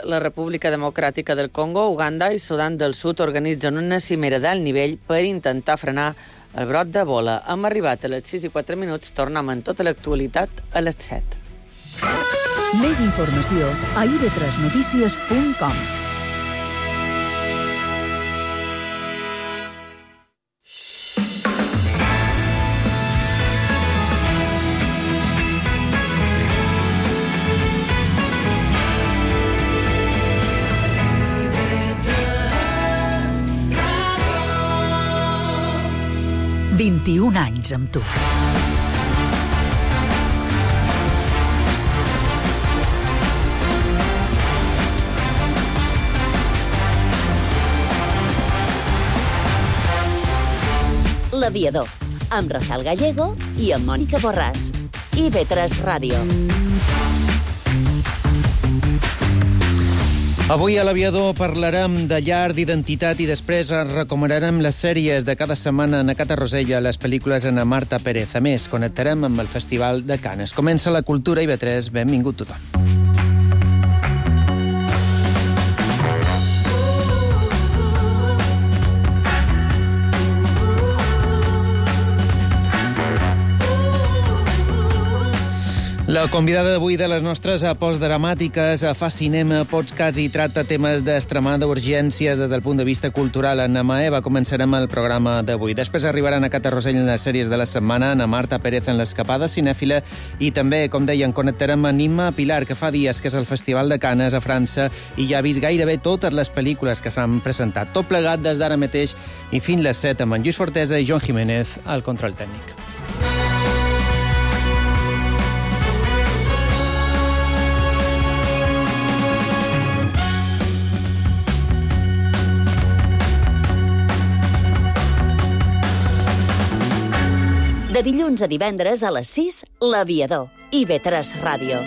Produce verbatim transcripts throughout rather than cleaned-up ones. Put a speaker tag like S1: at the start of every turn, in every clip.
S1: la República Democràtica del Congo, Uganda i Sudan del Sud organitzen una cimera d'alt nivell per intentar frenar el brot d'Ebola. Hem arribat a les sis i quatre minuts, tornem amb tota l'actualitat a les set.
S2: Més informació a i ve tres notícies punt com. vint-i-un anys amb tu.
S3: L'Aviador, amb Rafael Gallego i amb Mònica Borràs. i ve tres Ràdio.
S4: Avui a l'Aviador parlarem de llar, d'identitat i després recomanarem les sèries de cada setmana en Cata Rosella, les pel·lícules en Marta Pérez. A més, connectarem amb el Festival de Canes. Comença la cultura i ve tres, benvingut tothom. La convidada d'avui de les nostres postdramàtiques fa cinema, podcast i tracta temes d'extremada urgències des del punt de vista cultural. Anna Maeva, començarem el programa d'avui. Després arribaran a Cata Rosell en les sèries de la setmana, Ana Marta Pérez en l'escapada cinèfila i també, com deien, connectarem amb Imma Pilar, que fa dies que és el Festival de Canes a França i ja ha vist gairebé totes les pel·lícules que s'han presentat. Tot plegat des d'ara mateix i fins les set amb en Lluís Fortesa i Joan Jiménez al control tècnic.
S3: De dilluns a divendres a les sis, l'Aviador, i ve tres Ràdio.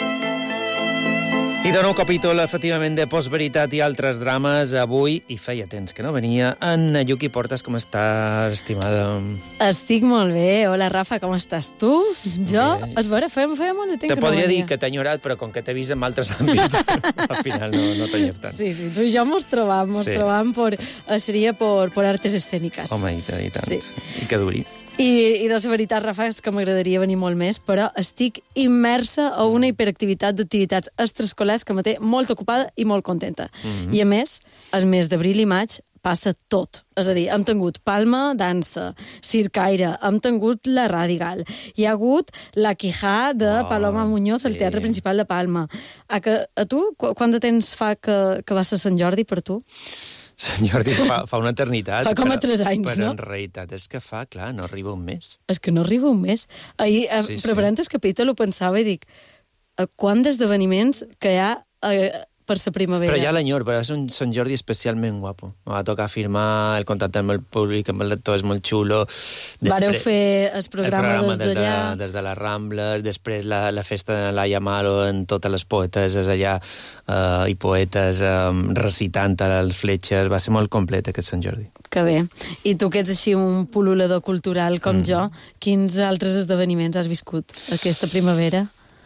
S4: I de nou capítol, efectivament, de Postveritat i altres drames. Avui, i feia temps que no venia, Anna Lluc i Portes, com estàs, estimada?
S5: Estic molt bé. Hola, Rafa, com estàs tu? Jo, bé. Es veure, feia, feia molt de temps
S4: Te
S5: que no venia.
S4: Te podria dir que t'he enyorat, però com que t'he vist en altres àmbits, al final no, no t'enyor tant.
S5: Sí, sí, tu i jo mos trobam, mos
S4: Sí.
S5: trobam por, seria por, por artes escèniques.
S4: Home, i, tant, i tant.
S5: Sí.
S4: I que duri.
S5: I, i de la veritat, Rafa, és que m'agradaria venir molt més, però estic immersa a una hiperactivitat d'activitats extraescolars que me té molt ocupada i molt contenta. Mm-hmm. I a més, el mes d'abril i maig passa tot. És a dir, hem tingut Palma, dansa, circaire, hem tingut la Radigal, hi ha hagut la Quijá de oh, Paloma Muñoz al sí. Teatre Principal de Palma. A, que, a tu, qu quant de temps fa que, que va ser Sant Jordi per tu?
S4: Sant Jordi fa, fa una eternitat.
S5: Fa com a tres anys,
S4: però,
S5: no?
S4: Però en realitat és que fa, clar, no arriba un mes.
S5: És que no arriba un mes. Ahir, sí, preparant sí. el capítol, ho pensava i dic, quant d'esdeveniments que hi ha eh, per la primavera.
S4: Però ja l'enyor, però és un Sant Jordi especialment guapo. Me va tocar firmar, el contacte amb el públic, amb el lector és molt xulo. Després,
S5: vareu fer el programa,
S4: el programa
S5: des d'allà.
S4: De, des de la Rambla, després la, la festa de Laia Malo en totes les poeteses allà, eh, i poetes eh, recitant els fletxes. Va ser molt complet aquest Sant Jordi.
S5: Que bé. I tu que ets així un pul·lulador cultural com mm. jo, quins altres esdeveniments has viscut aquesta primavera?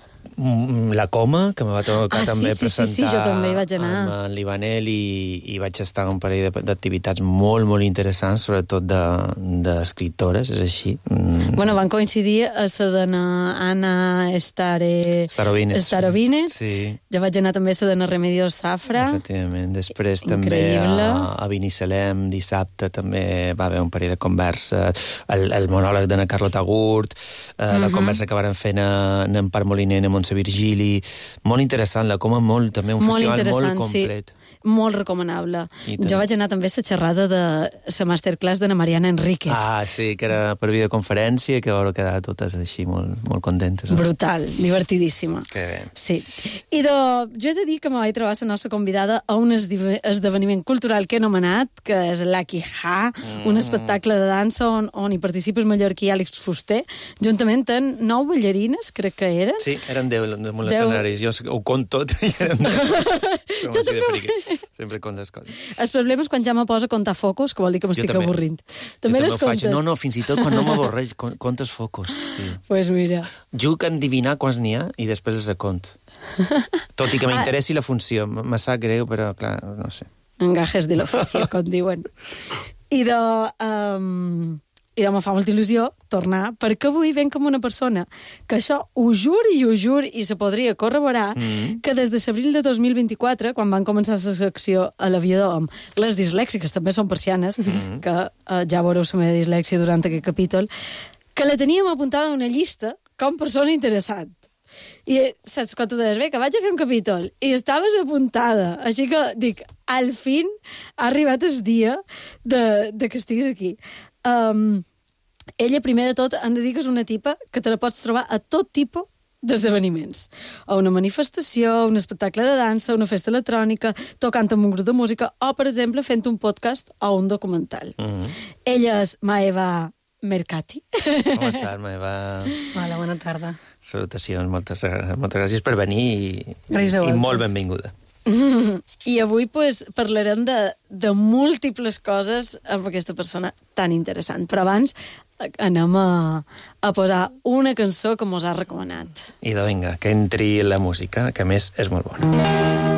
S4: La Coma, que me va tocar
S5: ah,
S4: també
S5: sí, sí,
S4: presentar
S5: sí, sí, jo també hi vaig anar.
S4: amb en l'Ivanel i, i vaig estar en un parell d'activitats molt, molt interessants, sobretot d'escriptores, de, és així. Mm.
S5: Bueno, van coincidir a la dona Anna Estare...
S4: Starovines.
S5: Starovines.
S4: Sí.
S5: Jo vaig anar també a la dona Remedios Zafra.
S4: Efectivament. Després
S5: Increïble.
S4: també a, a Binissalem, dissabte, també va haver un parell de converses, el, el monòleg d'Anna Carlota Gurt, eh, uh-huh. la conversa que varen fer en, en Parc Moliner, en Montse Virgili, molt interessant, la Coma molt, també un
S5: molt
S4: festival molt complet.
S5: Sí. Molt recomanable. Jo vaig anar també a la xerrada de la masterclass de la Mariana Enríquez.
S4: Ah, sí, que era per videoconferència, que vau quedar totes així molt, molt contentes. No?
S5: Brutal, divertidíssima.
S4: Que bé.
S5: Sí. I de, jo he de dir que me vaig trobar la nostra convidada a un esdeveniment cultural que he anomenat, que és la Quijá, mm. un espectacle de dansa on, on hi participa el mallorquí Àlex Fuster, juntament amb nou ballarines, crec que eren.
S4: Sí, eren deu damunt els escenaris. Jo ho conto tot i eren deu. Jo també. Sempre comptes coses.
S5: El problema és quan ja me posa a comptar focus, que vol dir que m'estic avorrint. També les comptes?
S4: No, no, fins i tot quan no m'avorreix, comptes focus. Doncs
S5: pues mira.
S4: Juc a endivinar quants n'hi ha i després els compto. Tot i que m'interessi la funció. Me sap greu, però, clar, no sé.
S5: Engajes de l'oficio, com diuen. I de... Um, I de me fa molta il·lusió tornar, perquè avui ven com una persona que això ho jur i ho jur i se podria corroborar, mm. que des de l'abril de dos mil vint-i-quatre, quan van començar la secció a l'aviador amb les dislèxiques, també són persianes, mm. que uh, ja veureu la meva dislèxia durant aquest capítol, que la teníem apuntada a una llista com persona interessant. I saps quan tu deies, bé, que vaig a fer un capítol, i estaves apuntada. Així que, dic, al fin ha arribat el dia de, de que estiguis aquí. Um, ella, primer de tot, hem de dir que és una tipa que te la pots trobar a tot tipus d'esdeveniments. A una manifestació, a un espectacle de dansa, a una festa electrònica, tocant amb un grup de música, o, per exemple, fent un podcast o un documental. Mm-hmm. Ella és Maeva Mercati.
S4: Com estàs, Maeva?
S6: Hola, bona tarda.
S4: Salutacions, moltes, moltes gràcies per venir i,
S6: gràcies
S4: i molt benvinguda.
S5: I avui pues, parlarem de, de múltiples coses amb aquesta persona tan interessant. Però abans anem a, a posar una cançó que mos ha recomanat.
S4: I de vinga, que entri la música, que a més és molt bona.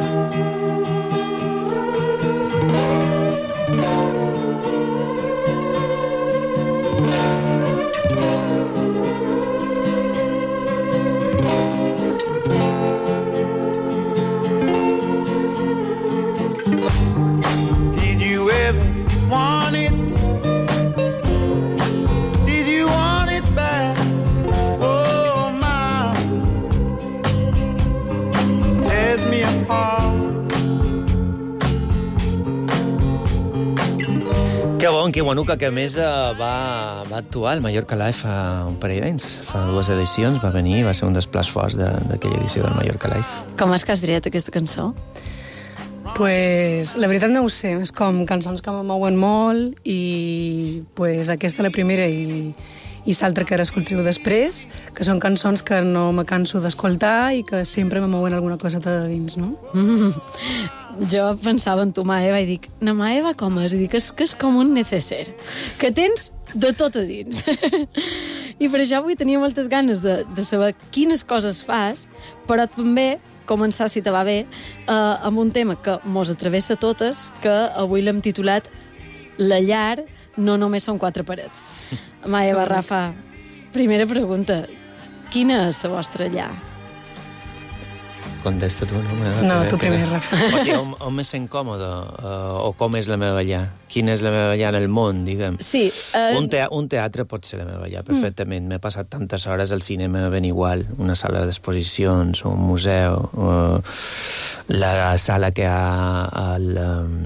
S4: Que bon, que bonuca, que a més uh, va, va actuar al Mallorca Live fa un parell d'anys. Fa dues edicions va venir, va ser un dels plats forts d'aquella edició del Mallorca Live.
S5: Com és que has triat aquesta cançó?
S6: Pues, la veritat no ho sé, és com cançons que me mouen molt i pues, aquesta la primera i, i l'altra que ara escoltiu després, que són cançons que no me canso d'escoltar i que sempre me mouen alguna cosa de dins, no?
S5: Mm. Jo pensava en tu, Maeva, i dic, na Maeva com és? I dic, és que és com un neceser, que tens de tot a dins. I per això avui tenia moltes ganes de, de saber quines coses fas, però també començar, si te va bé, eh, amb un tema que mos atravessa totes, que avui l'hem titulat La llar no només són quatre parets. Maeva, Rafa, primera pregunta, quina és la vostra llar?
S4: Contesta tu, no?
S6: No, tu primer, Rafa.
S4: O sigui, on, on me sent còmode? Uh, o com és la meva llar? Quina és la meva llar en el món, diguem?
S5: Sí. Uh...
S4: Un, tea un teatre pot ser la meva llar, perfectament. Mm. M'he passat tantes hores al cinema ben igual. Una sala d'exposicions, un museu, uh, la sala que hi ha al... Um,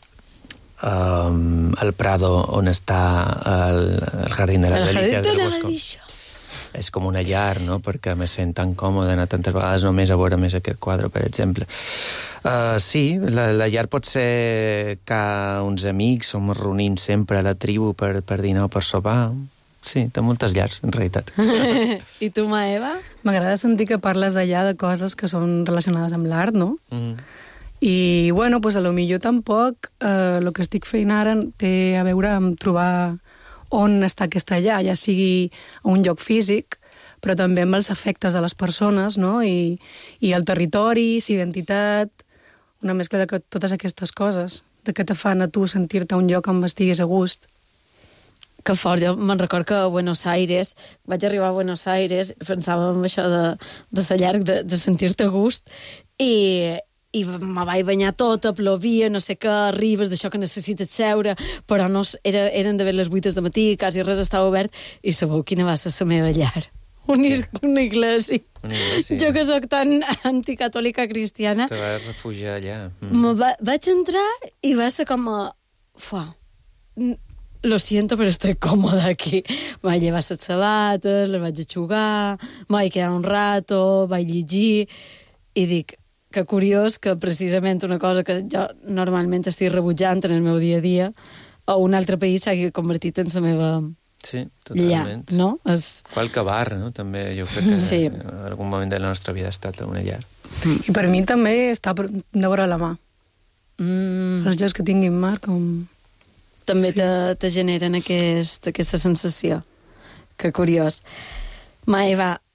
S4: um, al Prado, on està el, el Jardín de las Delicias del Bosco. És com una llar, no?, perquè me sent tan còmode anar tantes vegades només a veure més aquest quadre, per exemple. Uh, sí, la, la llar pot ser que uns amics som reunint sempre a la tribu per, per dinar o per sopar. Sí, té moltes llars, en realitat.
S5: I tu, Maeva?
S6: M'agrada sentir que parles d'allà de coses que són relacionades amb l'art, no? Mm. I, bueno, pues a lo millor tampoc eh, el que estic fent ara té a veure amb trobar on està aquesta llar, ja sigui a un lloc físic, però també amb els efectes de les persones, no? I, i el territori, la identitat, una mescla de totes aquestes coses, de què te fan a tu sentir-te a un lloc on estiguis a gust.
S5: Que fort, jo me'n record que a Buenos Aires, vaig arribar a Buenos Aires, pensava en això de, de ser llarg, de, de sentir-te a gust, i... i me vaig banyar tota, plovia, no sé què, arribes d'això que necessites seure, però no, era, eren d'haver les vuit del matí, quasi res estava obert, i sabeu quina va ser la meva llar? Una, una iglesia. Una iglesia. Jo que sóc tan anticatòlica cristiana...
S4: Te vas refugiar allà.
S5: Mm. Me va, vaig entrar i va ser com a... Fuà, lo siento, però estoy còmoda aquí. Vaig llevar les sabates, les vaig aixugar, vaig quedar un rato, vaig llegir, i dic... que curiós que precisament una cosa que jo normalment estic rebutjant en el meu dia a dia a un altre país s'hagi convertit en la meva
S4: sí, totalment.
S5: llar, no? És...
S4: Qualque bar, no? També jo crec que sí. En algun moment de la nostra vida ha estat una llar.
S6: I per mi també està de vora la mà. Mm. Els llocs que tinguin mar, com...
S5: També sí. te, te generen aquest, aquesta sensació. Que curiós. Maeva,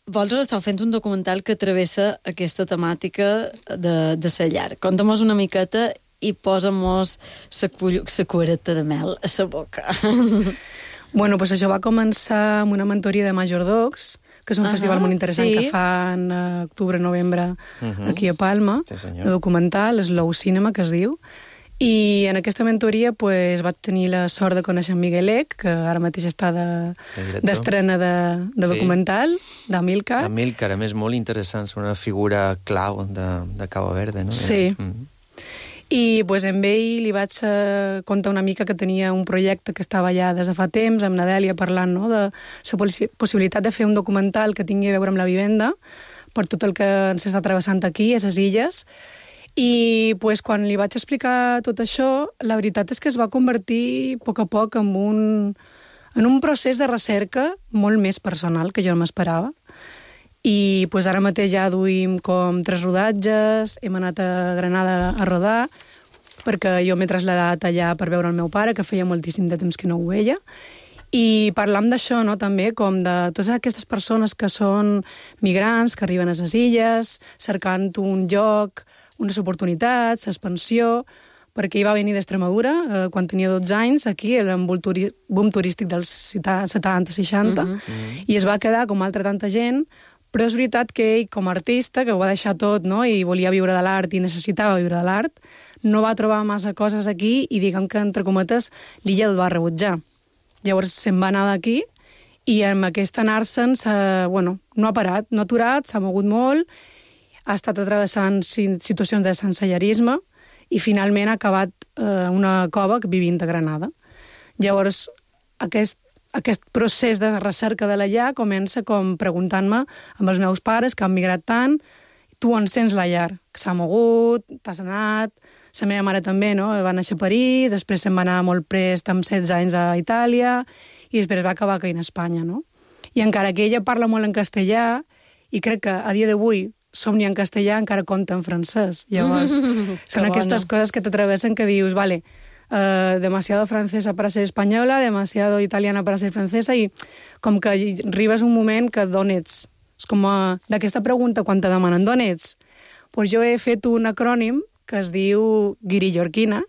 S5: vosaltres esteu fent un documental que travessa aquesta temàtica de, de la llar. Conta-mos una miqueta i posa-mos la cuereta de mel a la boca.
S6: Bueno, doncs això va començar amb una mentoria de Majordocs, que és un uh -huh, festival molt interessant sí. que fan a octubre-novembre uh -huh. aquí a Palma, sí, de documental, Slow Cinema, que es diu. I en aquesta mentoria pues, vaig tenir la sort de conèixer en Miguel Ek, que ara mateix està d'estrena de, de, de documental, sí. d'Amílcar.
S4: Amílcar, a més, molt interessant, és una figura clau de, de Cabo Verde, no?
S6: Sí. Mm -hmm. I pues, amb ell li vaig uh, contar una mica que tenia un projecte que estava ja des de fa temps, amb Nadèlia parlant no, de la possi possibilitat de fer un documental que tingui a veure amb la vivenda, per tot el que ens està travessant aquí, a les illes. I pues, quan li vaig explicar tot això, la veritat és que es va convertir a poc a poc en un, en un procés de recerca molt més personal que jo no m'esperava. I pues, ara mateix ja duim com tres rodatges, hem anat a Granada a rodar, perquè jo m'he traslladat allà per veure el meu pare, que feia moltíssim de temps que no ho veia, i parlam d'això, no?, també, com de totes aquestes persones que són migrants, que arriben a les illes, cercant un lloc, unes oportunitats, l'expansió, perquè ell va venir d'Extremadura eh, quan tenia dotze anys, aquí, era un boom turístic dels setanta seixanta, uh -huh. i es va quedar com altra tanta gent, però és veritat que ell, com a artista, que ho va deixar tot, no?, i volia viure de l'art i necessitava viure de l'art, no va trobar massa coses aquí i diguem que, entre cometes, l'illa el va rebutjar. Llavors se'n va anar d'aquí i amb aquest anar-se'n, bueno, no ha parat, no ha aturat, s'ha mogut molt, ha estat atravessant situacions de sensellarisme i finalment ha acabat eh, una cova vivint a Granada. Llavors, aquest, aquest procés de recerca de la llar comença com preguntant-me amb els meus pares, que han migrat tant, tu on sents la llar? Que s'ha mogut, t'has anat, la meva mare també, no? Va néixer a París, després se'n va anar molt prest amb setze anys a Itàlia i després va acabar caient a Espanya, no? I encara que ella parla molt en castellà, i crec que a dia d'avui somni en castellà encara compta en francès. Llavors, són aquestes coses que t'atravessen que dius, vale, uh, demasiado francesa para ser espanyola, demasiado italiana para ser francesa, i com que arribes un moment que d'on ets. És com uh, d'aquesta pregunta, quan te demanen d'on ets, pues jo he fet un acrònim que es diu guirillorquina,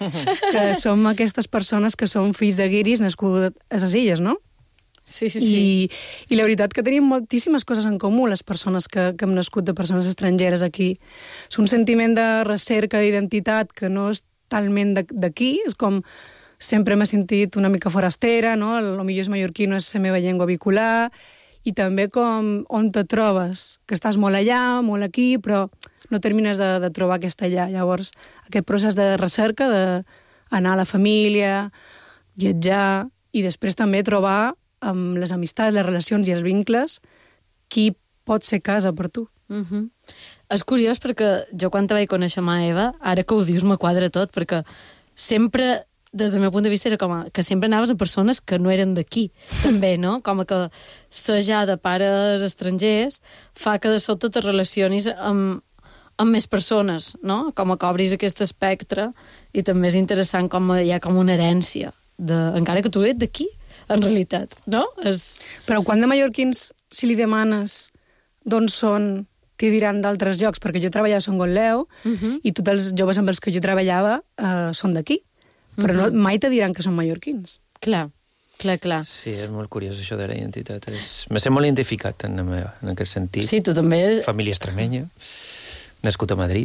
S6: que som aquestes persones que són fills de guiris nascuts a les illes, no?
S5: Sí, sí, sí.
S6: I, I la veritat que tenim moltíssimes coses en comú, les persones que, que hem nascut de persones estrangeres aquí. És un sentiment de recerca d'identitat que no és talment d'aquí, és com sempre m'he sentit una mica forastera, no? El millor és mallorquí, no és la meva llengua vehicular, i també com on te trobes, que estàs molt allà, molt aquí, però no termines de, de trobar aquesta allà. Llavors, aquest procés de recerca, d'anar a la família, viatjar, i després també trobar amb les amistats, les relacions i els vincles, qui pot ser casa per tu.
S5: Uh -huh. És curiós perquè jo quan te vaig conèixer a Eva, ara que ho dius me quadra tot, perquè sempre, des del meu punt de vista, era com a, que sempre anaves a persones que no eren d'aquí, també, no? Com a que ser ja de pares estrangers fa que de sobte te relacionis amb, amb més persones, no? Com a que obris aquest espectre, i també és interessant com hi ha com una herència, de, encara que tu ets d'aquí, en realitat, no? És...
S6: Però quan de mallorquins, si li demanes d'on són, t'hi diran d'altres llocs, perquè jo treballava a Sant Gonleu, uh -huh. i tots els joves amb els que jo treballava uh, són d'aquí, però uh -huh. no, mai te diran que són mallorquins.
S5: Clar, clar, clar.
S4: Sí, és molt curiós això de la identitat. És... Me sent molt identificat en, meva, en aquest sentit.
S5: Sí, tu també...
S4: Família extremenya, nascut a Madrid.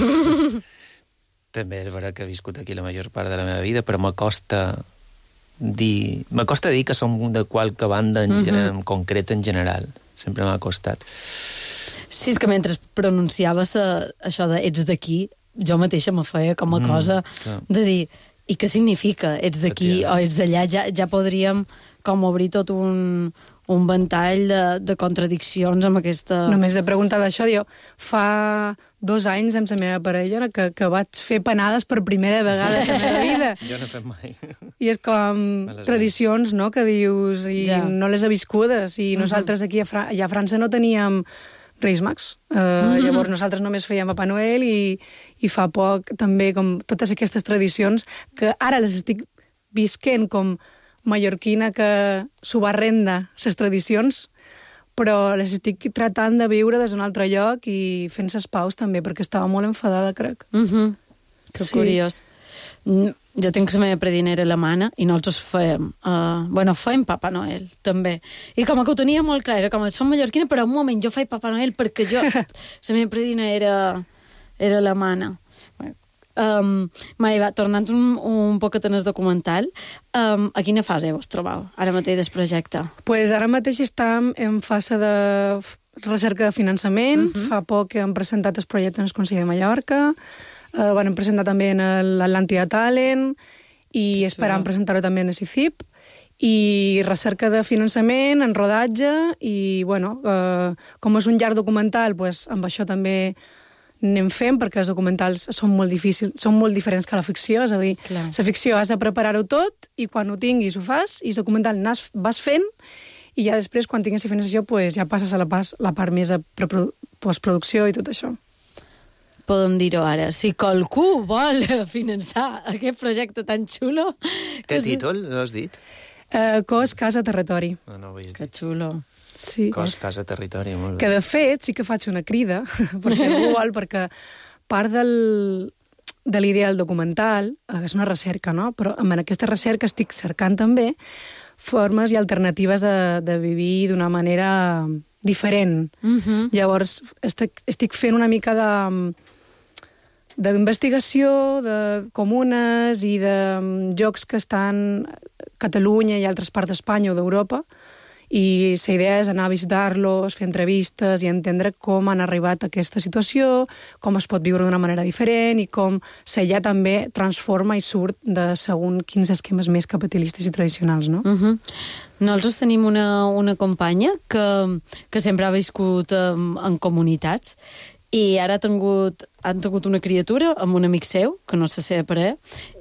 S4: També és vera que he viscut aquí la major part de la meva vida, però m'acosta... dir... M'acosta dir que som de qualque banda en, uh -huh. en concret en general. Sempre m'ha costat.
S5: Sí, és que mentre pronunciaves a, això de ets d'aquí, jo mateixa me feia com a mm, cosa clar. de dir, i què significa ets d'aquí o ets d'allà? Ja, ja podríem com obrir tot un, un ventall de, de contradiccions amb aquesta...
S6: Només de preguntar d'això, jo fa dos anys amb la meva parella que, que vaig fer panades per primera vegada a la meva vida.
S4: Jo no he fet mai.
S6: I és com tradicions, no?, que dius, i ja. no les he viscudes, i nosaltres aquí a, Fra a França no teníem Reis Mags. Uh, mm-hmm. Llavors nosaltres només fèiem Papa Noel, i, i fa poc també com totes aquestes tradicions que ara les estic visquent com mallorquina que s'ho va renda les tradicions, però les estic tratant de viure des d'un altre lloc i fent ses paus també, perquè estava molt enfadada, crec.
S5: Mm -hmm. Que
S6: Sí.
S5: curiós. Mm, Jo tinc la meva predinera alemana i nosaltres fèiem, uh, bueno, fèiem Papa Noel, també. I com que ho tenia molt clar, era com, som mallorquina, però un moment, jo faig Papa Noel perquè jo, la meva predina era, era alemana. Um, mai, va, tornant un, un poquet en el documental, um, a quina fase vos trobeu ara mateix del projecte?
S6: Pues ara mateix estem en fase de recerca de finançament. Uh -huh. Fa poc que hem presentat el projecte en el Consell de Mallorca, uh, van presentar també en l'Atlàntida Talent i esperam presentar-ho també en el C I C I P. I recerca de finançament, en rodatge, i, bueno, uh, com és un llarg documental, pues, amb això també anem fent, perquè els documentals són molt difícils, són molt diferents que la ficció, és a dir,
S5: Clar.
S6: la ficció has de preparar-ho tot i quan ho tinguis ho fas, i el documental nas, vas fent, i ja després, quan tinguis la finançació, pues, ja passes a la, pas, la part més de postproducció i tot això.
S5: Podem dir-ho ara. Si qualcú vol finançar aquest projecte tan xulo...
S4: Té títol, l'has dit?
S6: Uh, Cos, Casa, Territori.
S4: No, no ho havies
S5: Que
S4: dit.
S5: xulo.
S6: Sí.
S4: Cos, casa, territori, molt bé.
S6: Que, de fet, sí que faig una crida, per si algú vol, perquè part del, de l'idea del documental és una recerca, no? Però en aquesta recerca estic cercant també formes i alternatives de, de vivir d'una manera diferent.
S5: Mm-hmm.
S6: Llavors, estic, estic fent una mica de d'investigació de comunes i de jocs que estan a Catalunya i altres parts d'Espanya o d'Europa, i la idea és anar a visitar-los, fer entrevistes i entendre com han arribat a aquesta situació, com es pot viure d'una manera diferent i com l'illa també transforma i surt de segons quins esquemes més capitalistes i tradicionals, no?
S5: Uh -huh. Nosaltres tenim una, una companya que, que sempre ha viscut en, en comunitats i ara ha tingut, han tingut una criatura amb un amic seu, que no se sé per què,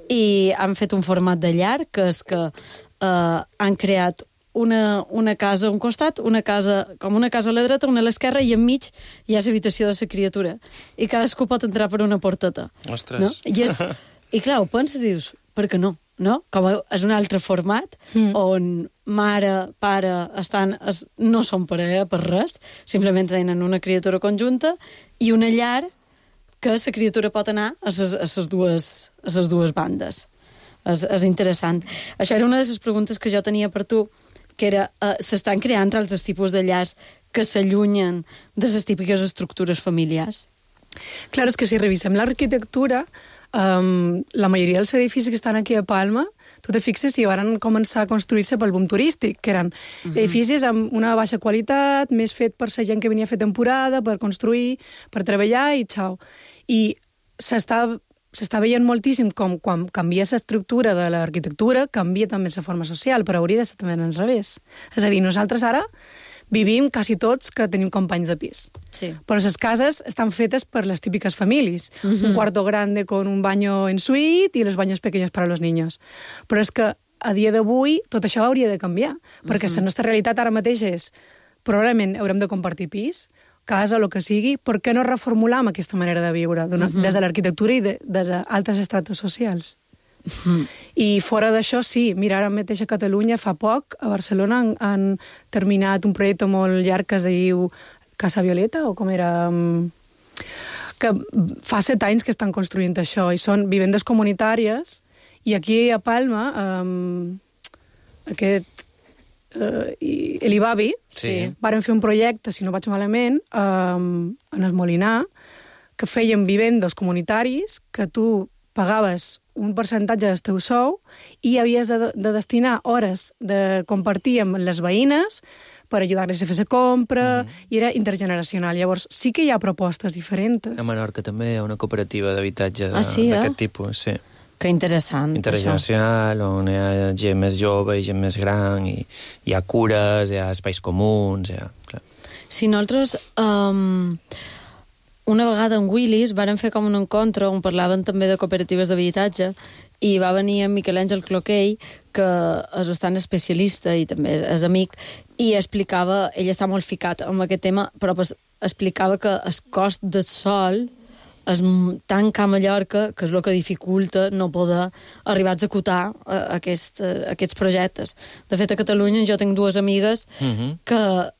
S5: i han fet un format de llar, que és que eh, han creat una, una casa a un costat, una casa, com una casa a la dreta, una a l'esquerra, i enmig hi ha l'habitació de la criatura. I cadascú pot entrar per una porteta.
S4: Ostres.
S5: No? I, és, I clar, ho penses i dius, per què no? No? Com és un altre format mm. on mare, pare estan, es, no són parella per res, simplement tenen una criatura conjunta i una llar que la criatura pot anar a les, a les, dues, a les dues bandes. És, és interessant. Això era una de les preguntes que jo tenia per tu, que era, uh, s'estan creant altres tipus de llars que s'allunyen de les típiques estructures familiars?
S6: Clar, és que si revisem l'arquitectura, um, la majoria dels edificis que estan aquí a Palma, tu te fixes si van començar a construir-se pel boom turístic, que eren uh-huh. edificis amb una baixa qualitat, més fet per la gent que venia a fer temporada, per construir, per treballar i xau. I s'està s'està veient moltíssim com quan canvia l'estructura de l'arquitectura, canvia també la forma social, però hauria de ser també al revés. És a dir, nosaltres ara vivim quasi tots que tenim companys de pis.
S5: Sí.
S6: Però les cases estan fetes per les típiques famílies. Uh-huh. Un cuarto grande con un baño en suite i los baños pequeños para los niños. Però és que a dia d'avui tot això hauria de canviar, perquè uh-huh. la nostra realitat ara mateix és probablement haurem de compartir pis, casa, el que sigui, per què no reformular aquesta manera de viure uh-huh. des de l'arquitectura i de, des d'altres estrates socials? Uh-huh. I fora d'això, sí, mira, ara mateix a Catalunya fa poc, a Barcelona han, han terminat un projecte molt llarg que es diu Casa Violeta, o com era... que fa set anys que estan construint això, i són vivendes comunitàries, i aquí a Palma, um, aquest Uh, i el Ibavi,
S4: sí.
S6: varen fer un projecte, si no vaig malament, um, en el Molinar, que feien vivendes comunitaris, que tu pagaves un percentatge del teu sou i havies de, de destinar hores de compartir amb les veïnes per ajudar-les a fer la compra, mm-hmm. i era intergeneracional. Llavors, sí que hi ha propostes diferents.
S4: A Menorca també hi ha una cooperativa d'habitatge
S5: ah, sí,
S4: d'aquest
S5: eh?
S4: tipus, sí.
S5: Que interessant,
S4: intergeneracional, això. On hi ha gent més jove i gent més gran, i hi ha cures, hi ha espais comuns, hi ha... Clar.
S5: Si nosaltres, um, una vegada en Willis, varen fer com un encontre on parlaven també de cooperatives d'habitatge, i va venir en Miquel Àngel Cloquell, que és bastant especialista i també és amic, i explicava, ell està molt ficat en aquest tema, però explicava que el cost del sol és tan que a Mallorca, que és el que dificulta no poder arribar a executar aquest, aquests projectes. De fet, a Catalunya jo tinc dues amigues uh-huh. que,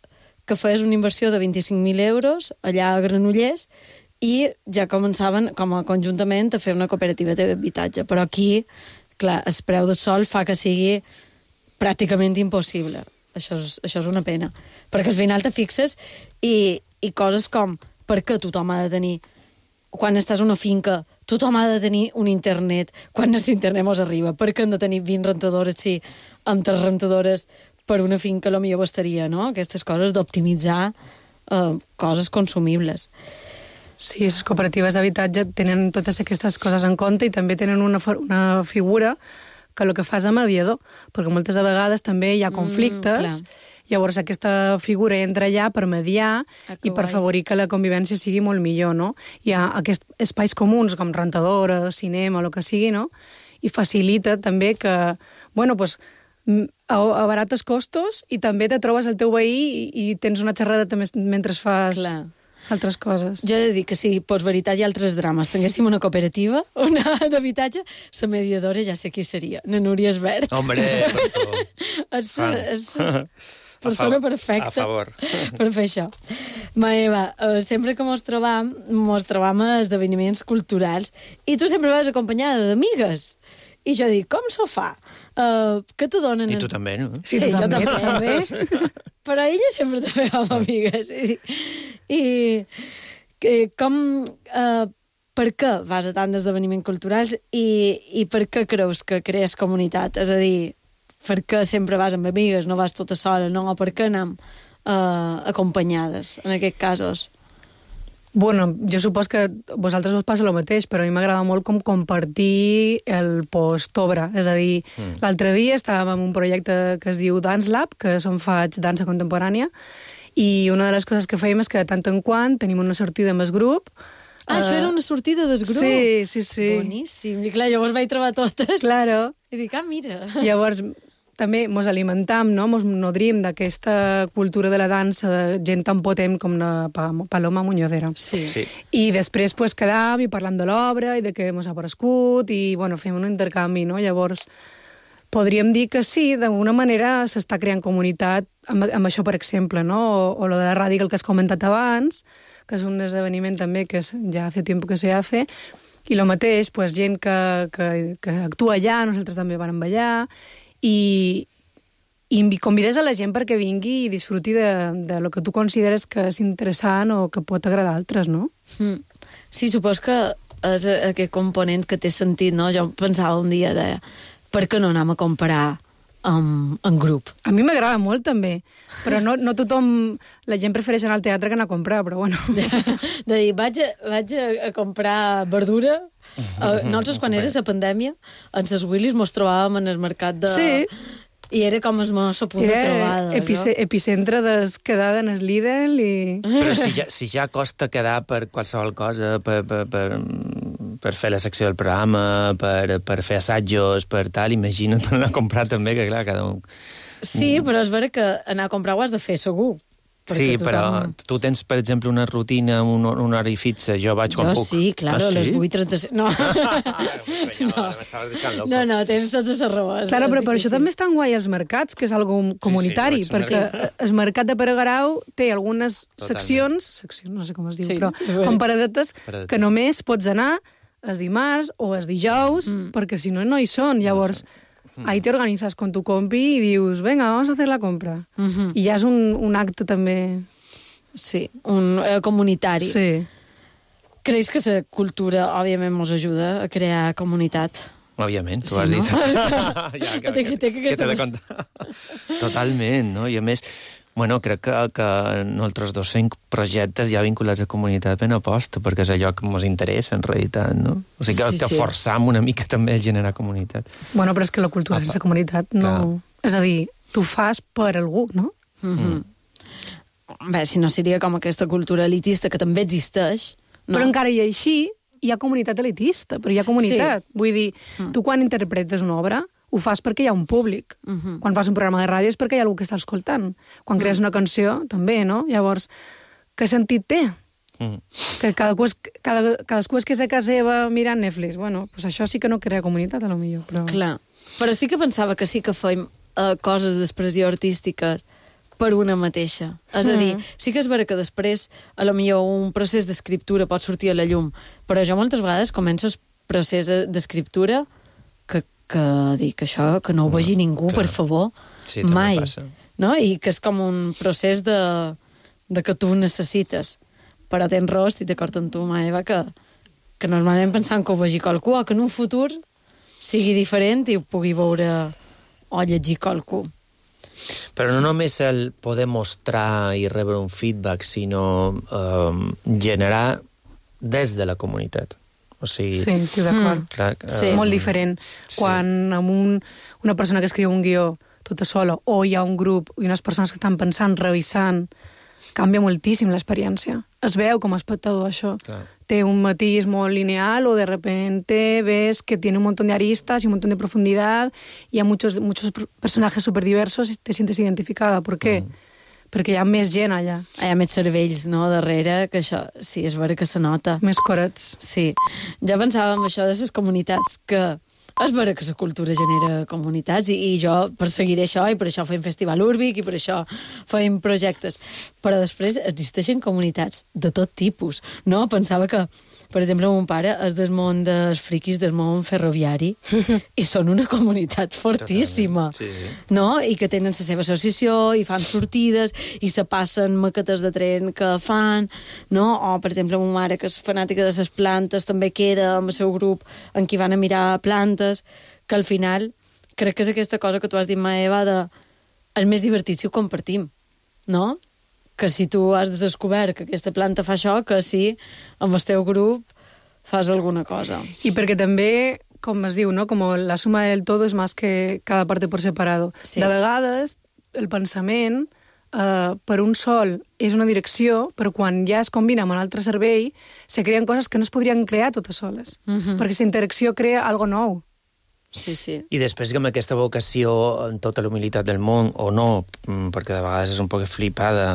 S5: que fes una inversió de vint-i-cinc mil euros allà a Granollers i ja començaven com a conjuntament a fer una cooperativa d'habitatge. Però aquí, clar, el preu del sol fa que sigui pràcticament impossible. Això és, això és una pena. Perquè al final te fixes i, i coses com per què tothom ha de tenir... Quan estàs a una finca, tothom ha de tenir un internet. Quan el internet mos arriba? Per què han de tenir vint rentadores, sí, amb tres rentadores per una finca potser bastaria, no? Aquestes coses d'optimitzar eh, coses consumibles.
S6: Sí, les cooperatives d'habitatge tenen totes aquestes coses en compte i també tenen una, una figura que el que fa és de mediador, perquè moltes vegades també hi ha conflictes, mm, llavors aquesta figura entra allà per mediar ah, i per guai. Favorir que la convivència sigui molt millor, no? Hi ha aquests espais comuns com rentadora, cinema, el que sigui, no? I facilita també que, bueno, pues, abarates costos i també te trobes el teu veí i, i tens una xerrada també mentre fas... Clar. Altres coses.
S5: Jo he de dir que si, per veritat, hi ha altres drames. Tinguéssim una cooperativa, una d'habitatge, la mediadora ja sé qui seria. Na Núria Esbert.
S4: Hombre, per favor.
S5: És, és persona perfecta
S4: a favor.
S5: Per fer això. Ma Eva, sempre que mos trobam, mos trobam a esdeveniments culturals i tu sempre vas acompanyada d'amigues. I jo dic, com s'ho fa? Uh, què te donen...
S4: I tu també, no?
S5: Sí, sí jo també. també. Però ella sempre també va amb amigues. I, i, i com... Uh, per què vas a tant d'esdeveniments culturals i, i per què creus que crees comunitat? És a dir, per què sempre vas amb amigues, no vas tota sola, no? O per què anem uh, acompanyades, en aquests casos?
S6: Bueno, jo supos que a vosaltres us passa el mateix, però a mi m'agrada molt com compartir el post-obra. És a dir, mm. l'altre dia estàvem en un projecte que es diu Dance Lab, que és on faig dansa contemporània, i una de les coses que fèiem és que de tant en quant tenim una sortida amb el grup.
S5: Ah, uh, això era una sortida del grup?
S6: Sí, sí, sí.
S5: Boníssim. I clar, llavors vaig trobar totes.
S6: Claro.
S5: I dic, ah, mira.
S6: Llavors... també mos alimentam, no? Mos nodrim d'aquesta cultura de la dansa de gent tan potent com la Paloma Muñozera.
S5: Sí. sí.
S6: I després pues, quedam i parlam de l'obra i de què mos ha aparegut i bueno, fem un intercanvi, no? Llavors, podríem dir que sí, d'alguna manera s'està creant comunitat amb, amb això, per exemple, no? O, o lo de la ràdio, el que has comentat abans, que és un esdeveniment també que és, ja hace tiempo que se hace, i lo mateix, pues, gent que, que, que actua allà, nosaltres també vam allà, i, i convides a la gent perquè vingui i disfruti de, de lo que tu consideres que és interessant o que pot agradar a altres, no?
S5: Mm. Sí, supos que és aquest component que té sentit, no? Jo pensava un dia de per què no anem a comparar en, en grup? A
S6: mi m'agrada molt, també, però no, no tothom... La gent prefereix anar al teatre que anar a comprar, però bueno...
S5: De, de dir, vaig a, vaig a comprar verdura. Uh, nosaltres, quan era la pandèmia, en ses Willys mos trobàvem en el mercat de...
S6: Sí.
S5: I era com el nostre punt de trobada.
S6: Epice, epicentre de quedada en el Lidl i...
S4: Però si ja, si ja costa quedar per qualsevol cosa, per, per, per, per fer la secció del programa, per, per fer assajos, per tal, imagina't per anar a comprar també, que clar, cada un...
S5: Sí, però és vera que anar a comprar ho has de fer segur.
S4: Sí, tothom... però tu tens, per exemple, una rutina, un, un horari fixa, jo vaig quan
S5: jo
S4: puc.
S5: Jo sí, clar,
S4: ah,
S5: a les
S4: sí?
S5: vuit trenta-set... No.
S4: no. no.
S5: no, no, tens tota la raó.
S6: Claro, però per això també estan guai els mercats, que és algo comunitari, sí, sí, perquè sí. El mercat de Pere Garau té algunes Totalment. seccions, seccions, no sé com es diu, sí, però com paradetes, paradetes, que només pots anar els dimarts o els dijous, mm. perquè si no, no hi són. Llavors... Ahí te organizas con tu compi y dius, venga, vamos a hacer la compra. Uh-huh. I ja és un, un acte també...
S5: Sí, un eh, comunitari.
S6: Sí.
S5: Creus que la cultura, òbviament, ens ajuda a crear comunitat?
S4: Òbviament, tu
S5: sí,
S4: has
S5: no?
S4: dit. ja, que, que, que, que t'he de comptar. Totalment, no? I a més... Bueno, crec que, que nosaltres dos fem projectes ja vinculats a comunitat ben aposta, perquè és allò que ens interessa, en realitat, no? O sigui, que, sí, que sí. forçam una mica també a generar comunitat.
S6: Bueno, però és que la cultura Apa. sense comunitat no... Clar. És a dir, tu fas per algú, no?
S5: Mm-hmm. Mm. Bé, si no seria com aquesta cultura elitista que també existeix... No?
S6: Però encara i així hi ha comunitat elitista, però hi ha comunitat. Sí. Vull dir, mm. tu quan interpretes una obra... ho fas perquè hi ha un públic. Uh-huh. Quan fas un programa de ràdio és perquè hi ha algú que està escoltant. Quan crees una canció, també, no? Llavors, què sentit té? Uh-huh. Que cada, cada, cadascú es que a casa seva mirant Netflix. Bueno, pues això sí que no crea comunitat, a lo millor. Però...
S5: Clar. Però sí que pensava que sí que fem uh, coses d'expressió artística per una mateixa. És a dir, sí que és vera que després, a lo millor, un procés d'escriptura pot sortir a la llum, però jo moltes vegades començo el procés d'escriptura que, que dic això, que no ho vegi no, ningú, clar. Per favor,
S4: sí,
S5: mai.
S4: Passa.
S5: No? I que és com un procés de, de que tu necessites. Però tens raó, estic d'acord amb tu, Maeva, que, que normalment pensant que ho vegi qualcú o que en un futur sigui diferent i ho pugui veure o llegir qualcú.
S4: Però no només el poder mostrar i rebre un feedback, sinó eh, generar des de la comunitat. O sigui,
S6: sí, estic d'acord.
S4: Mm. Clar,
S6: sí. És molt diferent. Sí. Quan amb un, una persona que escriu un guió tota sola, o hi ha un grup i unes persones que estan pensant, revisant, canvia moltíssim l'experiència. Es veu com a espectador això. Clar. Té un matís molt lineal o de repente ves que tiene un montón de aristas y un montón de profundidad y hay muchos, muchos personajes superdiversos y te sientes identificada. ¿Por qué? Mm. Perquè hi ha més gent allà.
S5: Hi ha més cervells, no?, darrere, que això, sí, és vera que se nota.
S6: Més corets.
S5: Sí. Ja pensava en això de les comunitats, que és vera que la cultura genera comunitats i, i jo perseguiré això i per això fem Festival Úrbic i per això fem projectes. Però després existeixen comunitats de tot tipus, no? Pensava que, per exemple, mon pare és del món dels friquis del món ferroviari i són una comunitat fortíssima, sí, sí. No? I que tenen la seva associació i fan sortides i se passen maquetes de tren que fan, no? O, per exemple, mon mare, que és fanàtica de les plantes, també queda amb el seu grup en qui van a mirar plantes, que al final crec que és aquesta cosa que tu has dit, Maeva, de és més divertit si ho compartim, no? Que si tu has descobert que aquesta planta fa això, que si amb el teu grup fas alguna cosa.
S6: I perquè també, com es diu, no? Com la suma del todo és més que cada parte por separado. Sí. De vegades, el pensament eh, per un sol és una direcció, però quan ja es combina amb un altre cervell, se creen coses que no es podrien crear totes soles. Uh-huh. Perquè la interacció crea algo nou.
S5: Sí, sí.
S4: I després que amb aquesta vocació, en tota la humilitat del món, o no, perquè de vegades és un poc flipada,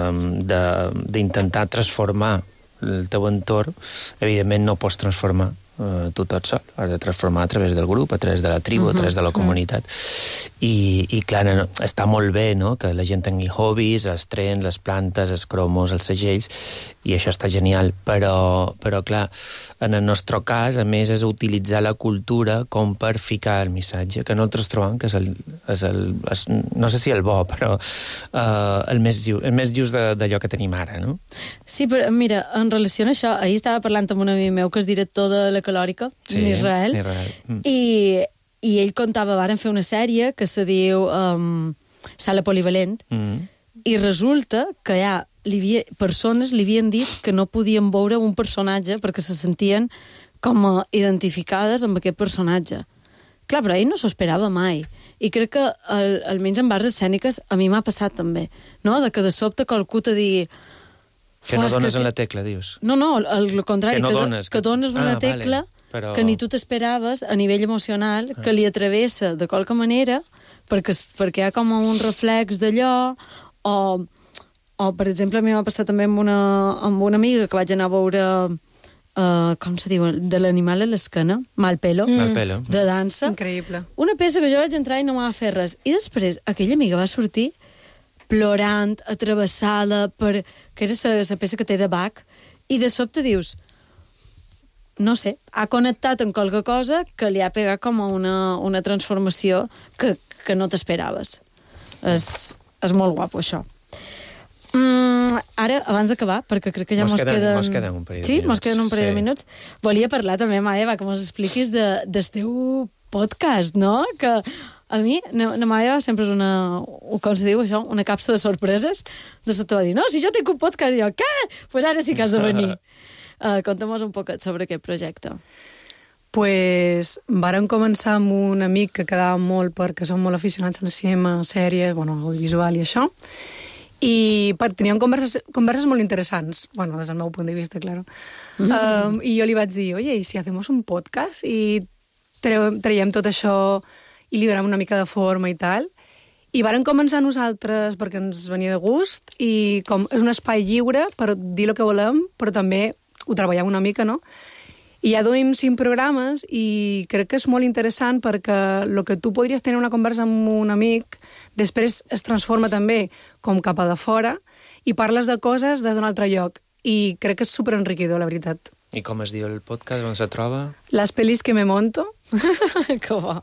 S4: d'intentar transformar el teu entorn, evidentment no pots transformar eh, tu tot sol. Has de transformar a través del grup, a través de la tribu, uh-huh. a través de la comunitat. I, i clar, no, està molt bé, no?, que la gent tingui hobbies, els trens, les plantes, els cromos, els segells, i això està genial, però, però clar, en el nostre cas, a més, és utilitzar la cultura com per ficar el missatge, que nosaltres trobem que és el, és el és, no sé si el bo, però uh, el més just, el més just d'allò que tenim ara, no?
S5: Sí, però mira, en relació a això, ahir estava parlant amb un amic meu que és director de la Calòrica,
S4: sí,
S5: en Israel,
S4: Israel. Mm.
S5: i, i ell contava, varen fer una sèrie que se diu um, Sala Polivalent, mm. i resulta que hi ha li havia, persones li havien dit que no podien veure un personatge perquè se sentien com a identificades amb aquest personatge. Clar, però ell no s'ho esperava mai. I crec que, al, almenys en arts escèniques, a mi m'ha passat també, no?, de que de sobte qualcú te digui...
S4: Que no dones que... en la tecla, dius?
S5: No, no, al contrari, que, no que, dones, que... que dones una ah, tecla
S4: vale, però...
S5: que ni tu t'esperaves a nivell emocional, ah. que li atravessa de qualque manera, perquè, perquè hi ha com un reflex d'allò, o... O, per exemple, a mi m'ha passat també amb una, amb una amiga que vaig anar a veure, uh, com se diu, de l'animal a l'esquena, Malpelo,
S4: mm. Malpelo,
S5: de dansa.
S6: Increïble.
S5: Una peça que jo vaig entrar i no m'ha fet res. I després, aquella amiga va sortir plorant, atravessada, per... que era la peça que té de Bach, i de sobte dius, no sé, ha connectat amb qualque cosa que li ha pegat com a una, una transformació que, que no t'esperaves. És, és molt guapo, això. Mm, ara, abans d'acabar, perquè crec que ja mos, mos queden...
S4: Mos queden un parell de
S5: sí,
S4: minuts.
S5: Mos queden un parell sí. de minuts. Volia parlar també, Maeva, que mos expliquis de, del teu podcast, no? Que a mi, la Maeva sempre és una... Com se diu això? Una capsa de sorpreses. De sobte va dir, no, si jo tinc un podcast, i jo, què? Doncs pues ara sí que has de venir. uh, Conta'm-nos un poquet sobre aquest projecte.
S6: Pues vàrem començar amb un amic que quedava molt perquè som molt aficionats al cinema, sèries, bueno, audiovisual i això. I teníem converses, converses molt interessants, bueno, des del meu punt de vista, claro. Um, I jo li vaig dir, oye, ¿y si hacemos un podcast? I traiem tot això i li donem una mica de forma i tal. I varen començar nosaltres perquè ens venia de gust i com és un espai lliure per dir el que volem, però també ho treballem una mica, no? I ja duim cinc programes i crec que és molt interessant perquè el que tu podries tenir una conversa amb un amic després es transforma també com cap a de fora i parles de coses des d'un altre lloc. I crec que és superenriquidor, la veritat.
S4: I com es diu el podcast? On se troba?
S6: Les pel·lis que me monto.
S5: Que bo.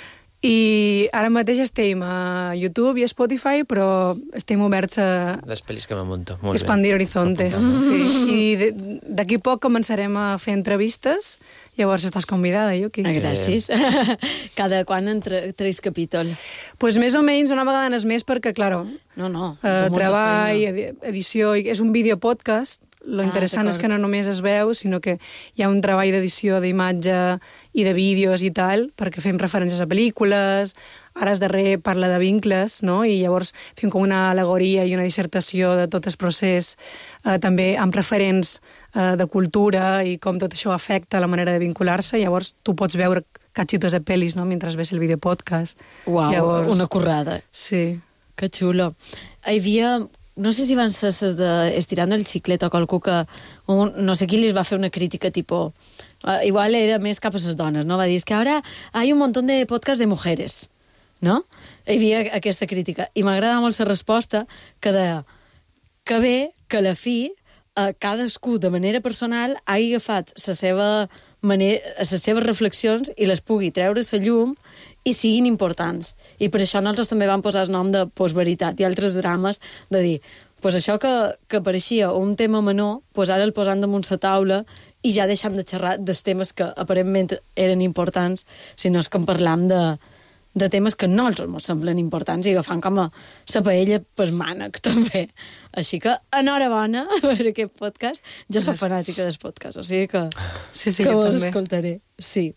S6: I ara mateix estem a YouTube i a Spotify, però estem oberts a...
S4: Les pel·lis que me monto. Molt
S6: expandir
S4: bé.
S6: horizontes. Sí. I d'aquí poc començarem a fer entrevistes. Llavors estàs convidada, Yuki.
S5: Ah, gràcies. Cada quan entre tres capítol?
S6: Pues més o menys una vegada en mes perquè, claro,
S5: no, no,
S6: eh, treball, edi edició... És un videopodcast. Lo ah, interessant és que no només es veu, sinó que hi ha un treball d'edició d'imatge i de vídeos i tal, perquè fem referències a pel·lícules, ara es darrer parla de vincles, no? I llavors fem com una al·legoria i una dissertació de tot el procés, eh, també amb referents eh, de cultura i com tot això afecta la manera de vincular-se. Llavors tu pots veure catxitos de pel·lis, no?, mentre ves el videopodcast.
S5: Uau, llavors... una currada.
S6: Sí.
S5: Que xulo. Hi havia... No sé si van ser les de Estirando el Xiclet o qualcú que... Un, no sé qui li va fer una crítica, tipo... Uh, igual era més cap a les dones, no? Va dir, és que ara hi ha un munt de podcasts de mujeres, no? Hi havia aquesta crítica. I m'agrada molt la resposta que deia que bé que a la fi uh, cadascú de manera personal hagi agafat la seva manera, les seves reflexions i les pugui treure a la llum i siguin importants. I per això nosaltres també vam posar el nom de Postveritat i altres drames, de dir, pues això que, que pareixia un tema menor, pues ara el posant damunt la taula i ja deixem de xerrar dels temes que aparentment eren importants, sinó que en parlam de, de temes que no ens semblen importants i agafant com a la paella per mànec, també. Així que, enhorabona per aquest podcast. Jo soc fanàtica del podcast, o sigui que,
S6: sí, sí,
S5: que ho
S6: també.
S5: escoltaré. Sí.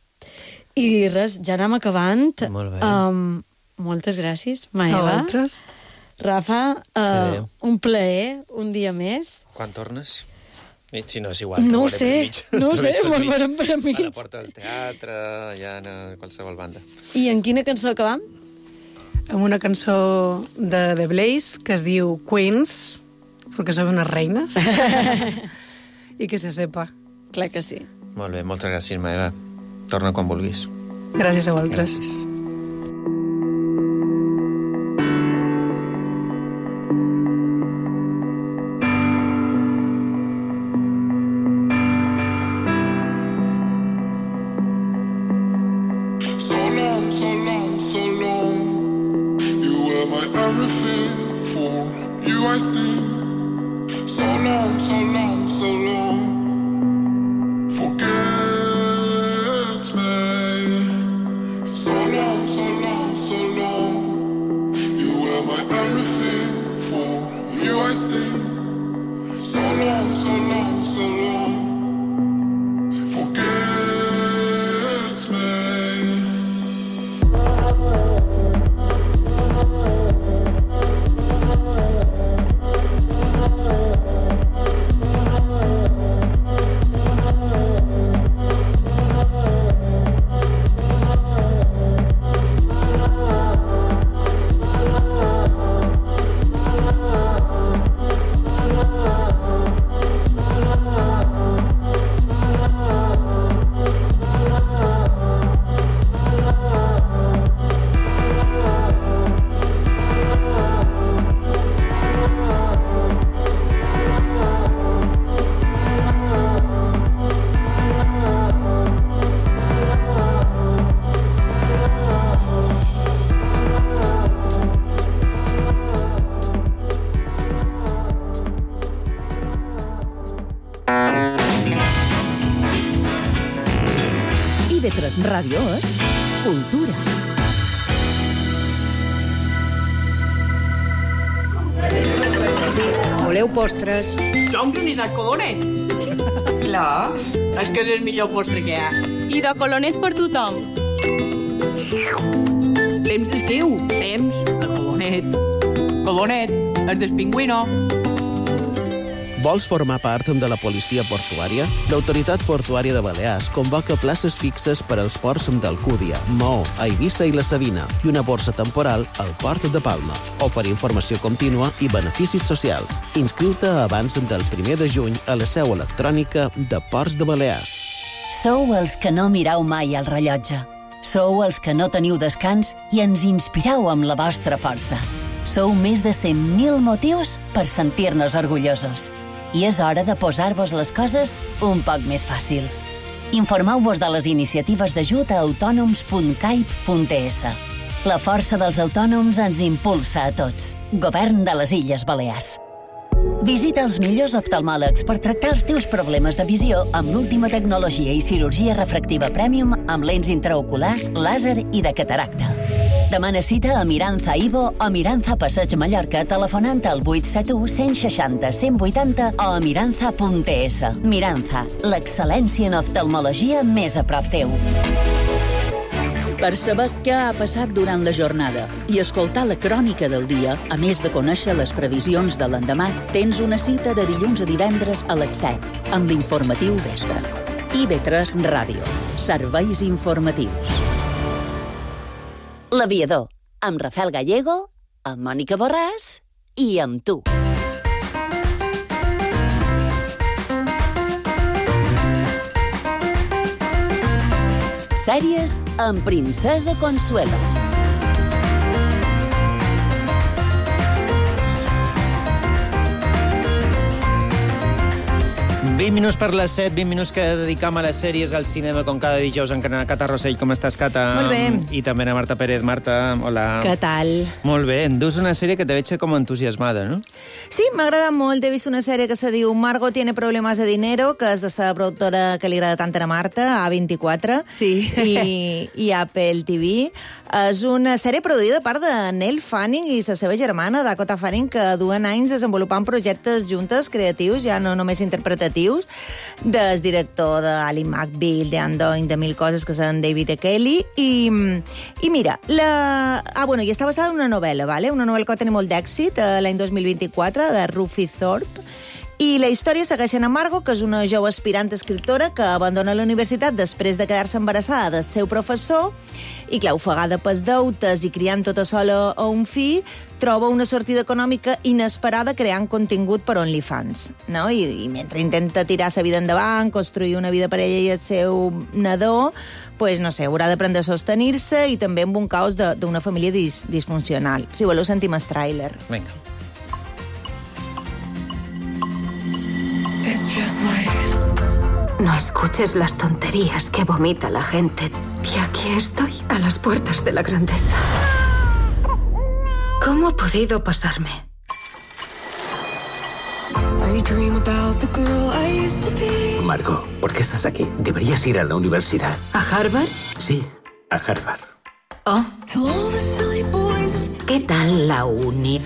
S5: I res, ja anem acabant.
S4: Molt bé.
S5: Um, moltes gràcies, Maeva.
S6: A vosaltres.
S5: Rafa, uh, un plaer, un dia més.
S4: Quan tornes? Si no, és igual.
S5: No ho sé, no ho sé, molt veurem per amics.
S4: A la porta del teatre, ja a qualsevol banda.
S5: I en quina cançó acabam?
S6: Amb una cançó de The Blaze que es diu Queens, perquè som unes reines, i que se sepa.
S5: Clar que sí.
S4: Molt bé, moltes gràcies, Maeva. Torna quan vulguis.
S6: Gràcies a vosaltres.
S4: Gràcies.
S7: So long, so long, so long. You were my everything. For you I sing. So long, so long, so long. Forget.
S2: I V tres Ràdio és cultura.
S8: Voleu postres?
S9: Jo un granissat colonet. Clar, és que és el millor postre que hi ha.
S10: I de colonet per tothom.
S9: Temps d'estiu, temps de colonet. Colonet, el del pingüino.
S11: Vols formar part de la policia portuària? L'Autoritat Portuària de Balears convoca places fixes per als ports d'Alcúdia, Maó, Eivissa i la Sabina i una borsa temporal al Port de Palma. Oferir informació contínua i beneficis socials. Inscriu-te abans del primer de juny a la seu electrònica de Ports de Balears.
S3: Sou els que no mireu mai el rellotge. Sou els que no teniu descans i ens inspireu amb la vostra força. Sou més de cent mil motius per sentir-nos orgullosos. I és hora de posar-vos les coses un poc més fàcils. Informeu-vos de les iniciatives d'ajut a autònoms punt caip punt es. La força dels autònoms ens impulsa a tots. Govern de les Illes Balears. Visita els millors oftalmòlegs per tractar els teus problemes de visió amb l'última tecnologia i cirurgia refractiva Premium amb lents intraoculars, làser i de cataracta. Demana cita a Miranza Ivo o Miranza Passeig Mallorca telefonant al vuit set u, cent seixanta, cent vuitanta o a miranza punt es. Miranza, l'excel·lència en oftalmologia més a prop teu.
S8: Per saber què ha passat durant la jornada i escoltar la crònica del dia, a més de conèixer les previsions de l'endemà, tens una cita de dilluns a divendres a les set, amb l'informatiu vespre. I ve tres Ràdio. Serveis informatius.
S3: L'Aviador, amb Rafael Gallego, amb Mònica Borràs i amb tu. Sèries amb Princesa Consuelo.
S4: vint minuts per les set, vint minuts que dedicam a les sèries, al cinema, com cada dijous en Canal Cata Rossell. Com estàs, Cata?
S5: Molt bé.
S4: I també a Marta Pérez. Marta, hola.
S5: Què tal?
S4: Molt bé. Em dus una sèrie que te veig com entusiasmada, no?
S12: Sí, m'agrada molt. He vist una sèrie que se diu Margot tiene problemas de dinero, que és de la productora que li agrada tant a Marta, A vint-i-quatre,
S5: sí.
S12: i, i Apple T V. És una sèrie produïda a part de Neil Fanning i la seva germana, Dakota Fanning, que duen anys desenvolupant projectes juntes, creatius, ja no només interpretatius, del director d'Ally McBeal, de Undoing, de mil coses, que són David E. Kelly. I, i mira, la... Ah, bueno, i està basada en una novel·la, ¿vale? Una novel·la que va tenir molt d'èxit eh, l'any dos mil vint-i-quatre, de Ruthie Thorpe. I la història segueix a Margot, que és una jove aspirant escriptora que abandona la universitat després de quedar-se embarassada del seu professor i, clar, ofegada pels deutes i criant tota sola a un fill, troba una sortida econòmica inesperada creant contingut per OnlyFans, no? I, i mentre intenta tirar sa vida endavant, construir una vida per ella i el seu nadó, pues, no sé, haurà d'aprendre a sostenir-se i també amb un caos d'una família dis, disfuncional. Si voleu, sentim el tràiler.
S4: Vinga.
S13: No escuches las tonterías que vomita la gente. Y aquí estoy, a las puertas de la grandeza. ¿Cómo ha podido pasarme?
S14: Margot, ¿por qué estás aquí? Deberías ir a la universidad.
S13: ¿A Harvard?
S14: Sí, a Harvard.
S13: Oh. ¿Qué tal la uni?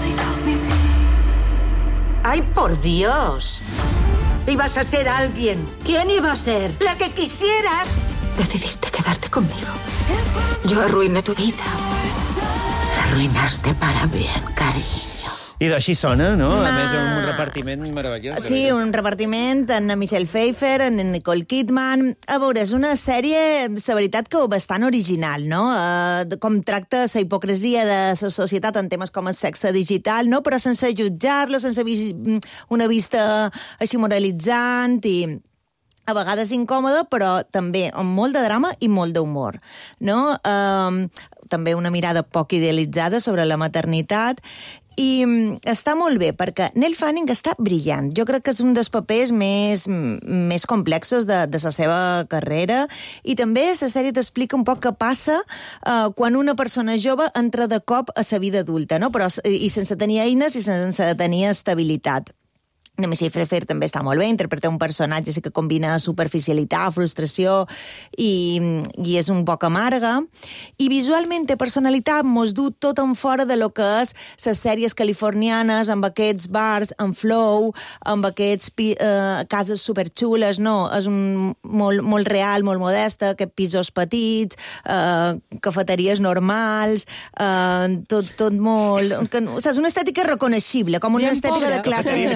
S13: ¡Ay, por Dios! Ibas a ser alguien. ¿Quién iba a ser? La que quisieras. Decidiste quedarte conmigo. Yo arruiné tu vida. La arruinaste para bien, cariño.
S4: I d'així sona, no?
S12: Ma...
S4: A més, un repartiment meravellós.
S12: Sí, un repartiment en Michelle Pfeiffer, en Nicole Kidman. A veure, és una sèrie, la veritat, que bastant original, no? Uh, com tracta la hipocresia de la societat en temes com el sexe digital, no? Però sense jutjar-lo, sense vi una vista així moralitzant i... a vegades incòmoda, però també amb molt de drama i molt d'humor, no? Uh, també una mirada poc idealitzada sobre la maternitat. I està molt bé, perquè Neil Fanning està brillant. Jo crec que és un dels papers més, més complexos de, de la seva carrera, i també la sèrie t'explica un poc què passa uh, quan una persona jove entra de cop a la vida adulta, no? Però, i sense tenir eines i sense tenir estabilitat. La Michelle Pfeiffer també està molt bé, interpreta un personatge que combina superficialitat, frustració i, i és un poc amarga. I visualment té personalitat, mos du tot en fora de lo que és les sèries californianes, amb aquests bars en flow, amb aquests eh, cases superxules, no, és un, molt, molt real, molt modesta, aquests pisos petits, eh, cafeteries normals, eh, tot, tot molt... Que, o sigui, és una estètica reconeixible, com una estètica de classe...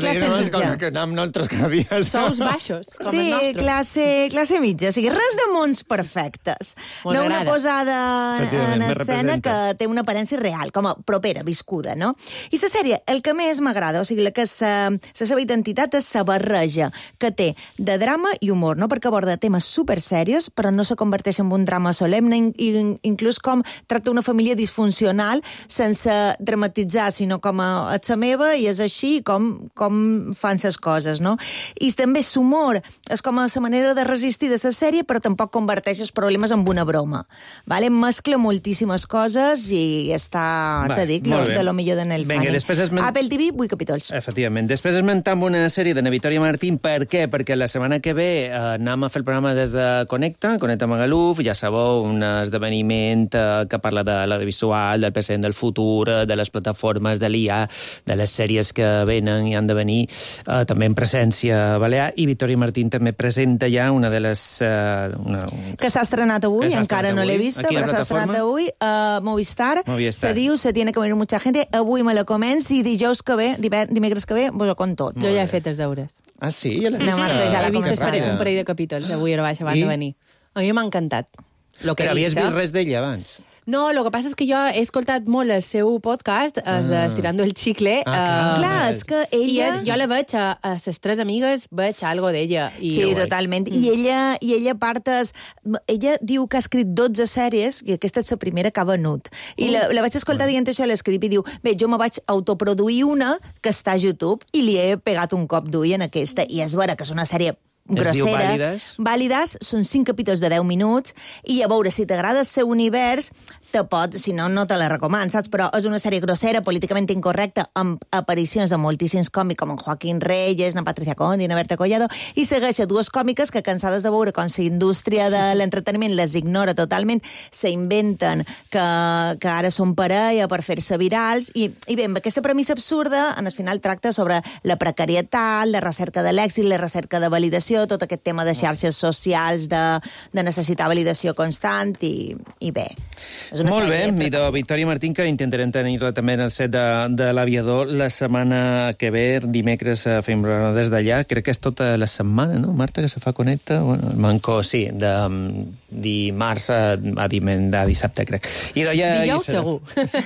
S12: classe mitja.
S4: Que anem nosaltres cada dia.
S10: Sous baixos, com
S12: sí,
S10: el nostre.
S12: classe, classe mitja. O sigui, res de munts perfectes.
S10: Mos
S12: no una
S10: agrada.
S12: posada en
S4: Efectivament, me
S12: escena que
S4: representa.
S12: té una aparència real, com a propera, viscuda, no? I la sèrie, el que més m'agrada, o sigui, la que sa, la seva identitat és la barreja que té de drama i humor, no? Perquè aborda temes supersèrios, però no se converteix en un drama solemne, i inclús com tracta una família disfuncional sense dramatitzar, sinó com a la meva, i és així com, com fan les coses, no? I també l'humor és com a la manera de resistir de la sèrie, però tampoc converteix els problemes en una broma. Vale? Mescla moltíssimes coses i està,
S4: Va,
S12: te dic,
S4: molt
S12: lo,
S4: bé.
S12: de lo millor de Nel
S4: Vinga,
S12: Fanning.
S4: després esment-
S12: Apple T V, vuit capítols.
S4: Efectivament. Després esmentam una sèrie de na Victòria Martín. Per què? Perquè la setmana que ve eh, anem a fer el programa des de Connecta, Connecta Magaluf, ja sabeu, un esdeveniment eh, que parla de l'audiovisual, del present, del futur, eh, de les plataformes, de l'I A, de les sèries que venen i han de venir, eh, també en presència balear, i Victòria Martín també presenta ja una de les... Eh, una, un...
S12: Que s'ha estrenat avui,
S4: Que s'ha
S12: encara
S4: estrenat
S12: no l'he
S4: avui.
S12: vista,
S4: A quina
S12: però s'ha estrenat
S4: plataforma?
S12: avui a Movistar.
S4: Movistar.
S12: Se diu, se tiene que venir mucha gente. Avui me la comenci i dijous que ve, diver- dimecres que ve, vos ho conto tot.
S10: Jo ja he fet els deures.
S4: Ah, sí? Ja l'he
S12: No, Marta, ja la
S10: he vist
S12: començat.
S10: un parell, un parell de capítols avui a la baixa abans
S4: I?
S10: de venir. A mi m'ha encantat. Lo que
S4: Però
S10: he
S4: havies
S10: vist,
S4: vist
S10: eh?
S4: res d'ella abans?
S10: No, el que passa és que jo he escoltat molt el seu podcast, ah. Estirando el Chicle.
S4: Ah, clar.
S12: Clar, és que ella...
S10: I jo la veig a, a ses tres amigues, veig algo d'ella. I...
S12: Sí, totalment. I ella, i ella partes... Ella diu que ha escrit dotze sèries i aquesta és la primera que ha venut. I la, la vaig escoltar dient això a l'escrit i diu, bé, jo me vaig autoproduir una que està a YouTube i li he pegat un cop d'ull en aquesta. I és vera que és una sèrie grossera.
S4: Es diu Vàlides?
S12: Vàlides, són cinc capítols de deu minuts i a veure, si t'agrada el seu univers, te pot, si no, no te la recomano, saps? Però és una sèrie grossera, políticament incorrecta, amb aparicions de moltíssims còmics, com en Joaquín Reyes, na Patricia Conde, na Berta Collado, i segueix a dues còmiques que, cansades de veure com la indústria de l'entreteniment les ignora totalment, s'inventen que, que ara són parella per fer-se virals, i, i bé, amb aquesta premissa absurda, en el final tracta sobre la precarietat, la recerca de l'èxit, la recerca de validació, tot aquest tema de xarxes socials, de, de necessitar validació constant, i, i bé, és una
S4: Molt bé,
S12: sèrie...
S4: i de Victòria Martín, que intentarem tenir-la també en el set de, de l'Aviador la setmana que ve, dimecres eh, fem programa des d'allà, crec que és tota la setmana, no, Marta, que se fa Connecta? Bueno, el Mancó, sí, de um, dimarts a, a, dimen, a dissabte, crec. I d'allà...
S10: Dijous segur.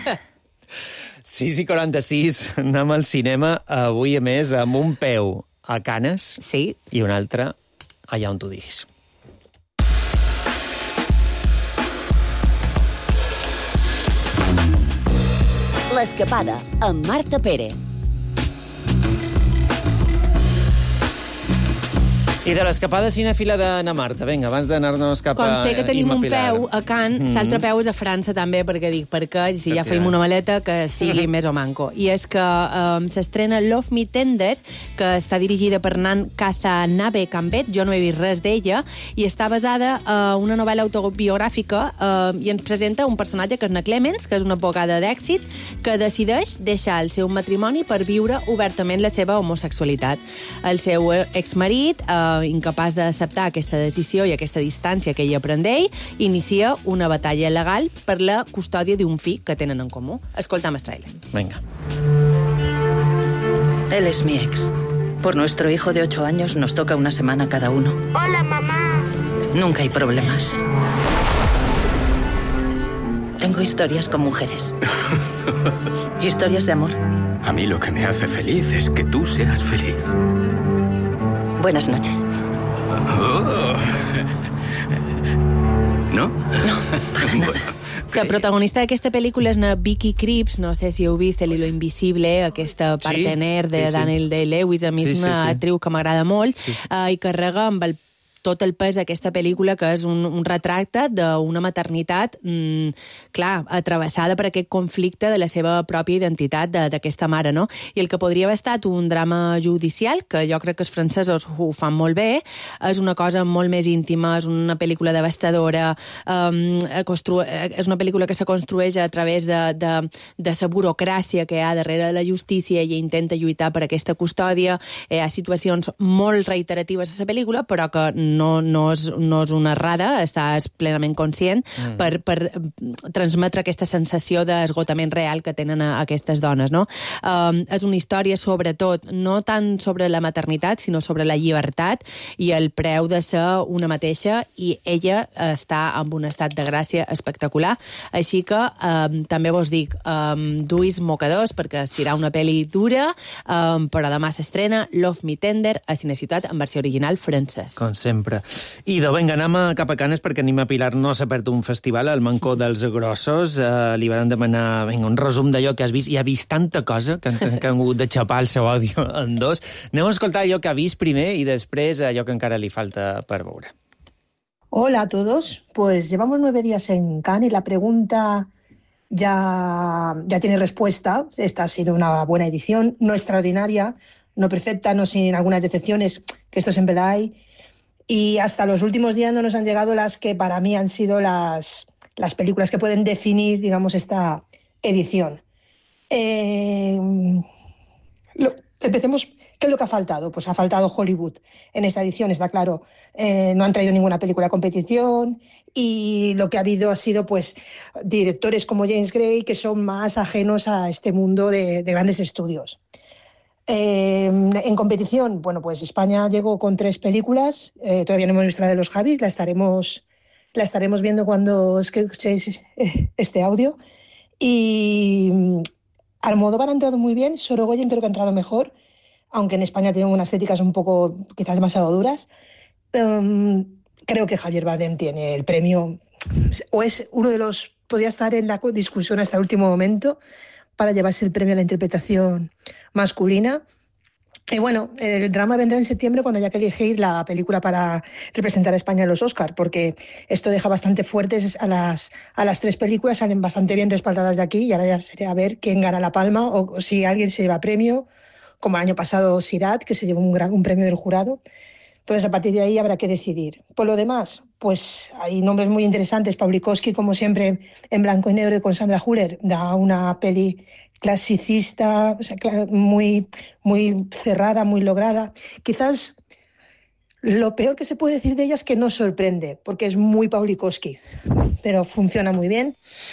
S4: sis i quaranta-sis, anem al cinema, avui a més, amb un peu a Canes
S10: sí.
S4: i un altre allà on tu diguis.
S3: L'Escapada, amb Marta Pérez.
S4: I de l'escapada cinèfila d'Anna Marta, vinga, abans d'anar-nos cap a
S10: Com sé que tenim
S4: Imma
S10: un
S4: Pilar.
S10: peu a Can,
S4: Mhm.
S10: l'altre peu és a França també, perquè dic, perquè si ja feim una maleta que sigui més o manco. I és que um, s'estrena Love Me Tender, que està dirigida per Nan Kazanabe Cambet, jo no he vist res d'ella, i està basada en una novel·la autobiogràfica uh, i ens presenta un personatge que és na Clemens, que és una abogada d'èxit, que decideix deixar el seu matrimoni per viure obertament la seva homosexualitat. El seu exmarit, uh, incapaç d'acceptar aquesta decisió i aquesta distància que ella pren d'ell, inicia una batalla legal per la custòdia d'un fill que tenen en comú. Escoltam el trailer.
S4: Venga.
S15: Él es mi ex. Por nuestro hijo de ocho años nos toca una semana cada uno.
S16: Hola, mamá.
S15: Nunca hay problemas. Tengo historias con mujeres. Historias de amor.
S14: A mí lo que me hace feliz es que tú seas feliz.
S15: Buenas noches.
S14: Oh. ¿No?
S15: No, para nada.
S10: La protagonista d'aquesta pel·lícula és na Vicky Krieps, no sé si heu vist El hilo invisible, aquesta
S4: Sí,
S10: partener de
S4: sí, sí.
S10: Daniel Day-Lewis, a mi
S4: Sí,
S10: és
S4: sí,
S10: una
S4: sí.
S10: actriu que m'agrada molt,
S4: Sí.
S10: eh, i carrega amb el tot el pes d'aquesta pel·lícula, que és un, un retracte d'una maternitat, mm, clar, atrevessada per aquest conflicte de la seva pròpia identitat d'aquesta mare, no? I el que podria haver estat un drama judicial, que jo crec que els francesos ho fan molt bé, és una cosa molt més íntima, és una pel·lícula devastadora, um, constru... és una pel·lícula que se construeix a través de, de, de la burocràcia que hi ha darrere de la justícia i intenta lluitar per aquesta custòdia. Hi ha situacions molt reiteratives a la pel·lícula, però que no, no, és, no és una errada, estàs plenament conscient mm. per, per transmetre aquesta sensació d'esgotament real que tenen a, a aquestes dones, no? Um, és una història, sobretot, no tant sobre la maternitat, sinó sobre la llibertat i el preu de ser una mateixa, i ella està en un estat de gràcia espectacular. Així que um, també vos dic, um, duis mocadors, perquè es tirà una pel·li dura, um, però demà s'estrena Love Me Tender a Cineciutat en versió original francès.
S4: Com sempre. I de vinga, anem a cap a Canes perquè Anima Pilar no s'ha perdut un festival, el Mancó dels Grossos. Uh, li van demanar vinga, un resum d'allò que has vist, i ha vist tanta cosa que han, que han hagut de xapar el seu àudio en dos. Anem a escoltar allò que ha vist primer i després allò que encara li falta per veure.
S16: Hola a todos, pues llevamos nueve días en Cannes y la pregunta ya, ya tiene respuesta. Esta ha sido una buena edición, no extraordinaria, no perfecta, no sin algunas decepciones, que esto siempre la hay. Y hasta los últimos días no nos han llegado las que para mí han sido las, las películas que pueden definir, digamos, esta edición. Eh, lo, empecemos... ¿Qué es lo que ha faltado? Pues ha faltado Hollywood en esta edición, está claro. Eh, no han traído ninguna película a competición y lo que ha habido ha sido pues directores como James Gray que son más ajenos a este mundo de, de grandes estudios. Eh, en competición, bueno, pues España llegó con tres películas. Eh, todavía no hemos visto la de los Javis, la estaremos, la estaremos viendo cuando escuchéis este audio. Y Almodóvar ha entrado muy bien, Sorogoyen creo que ha entrado mejor, aunque en España tienen unas críticas un poco quizás demasiado duras. Um, creo que Javier Bardem tiene el premio, o es uno de los, podría estar en la discusión hasta el último momento para llevarse el premio a la interpretación masculina. Y bueno, el drama vendrá en septiembre cuando haya que elegir la película para representar a España en los Oscar, porque esto deja bastante fuertes a las, a las tres películas, salen bastante bien respaldadas de aquí, y ahora ya sería a ver quién gana la palma o, o si alguien se lleva premio, como el año pasado Sirat, que se llevó un, gran, un premio del jurado. Entonces, a partir de ahí habrá que decidir. Por lo demás, pues hay nombres muy interesantes. Pawlikowski, como siempre, en blanco y negro y con Sandra Hüller, da una peli clasicista, o sea, muy, muy cerrada, muy lograda. Quizás lo peor que se puede decir de ella es que no sorprende, porque es muy Pawlikowski, pero funciona muy bien.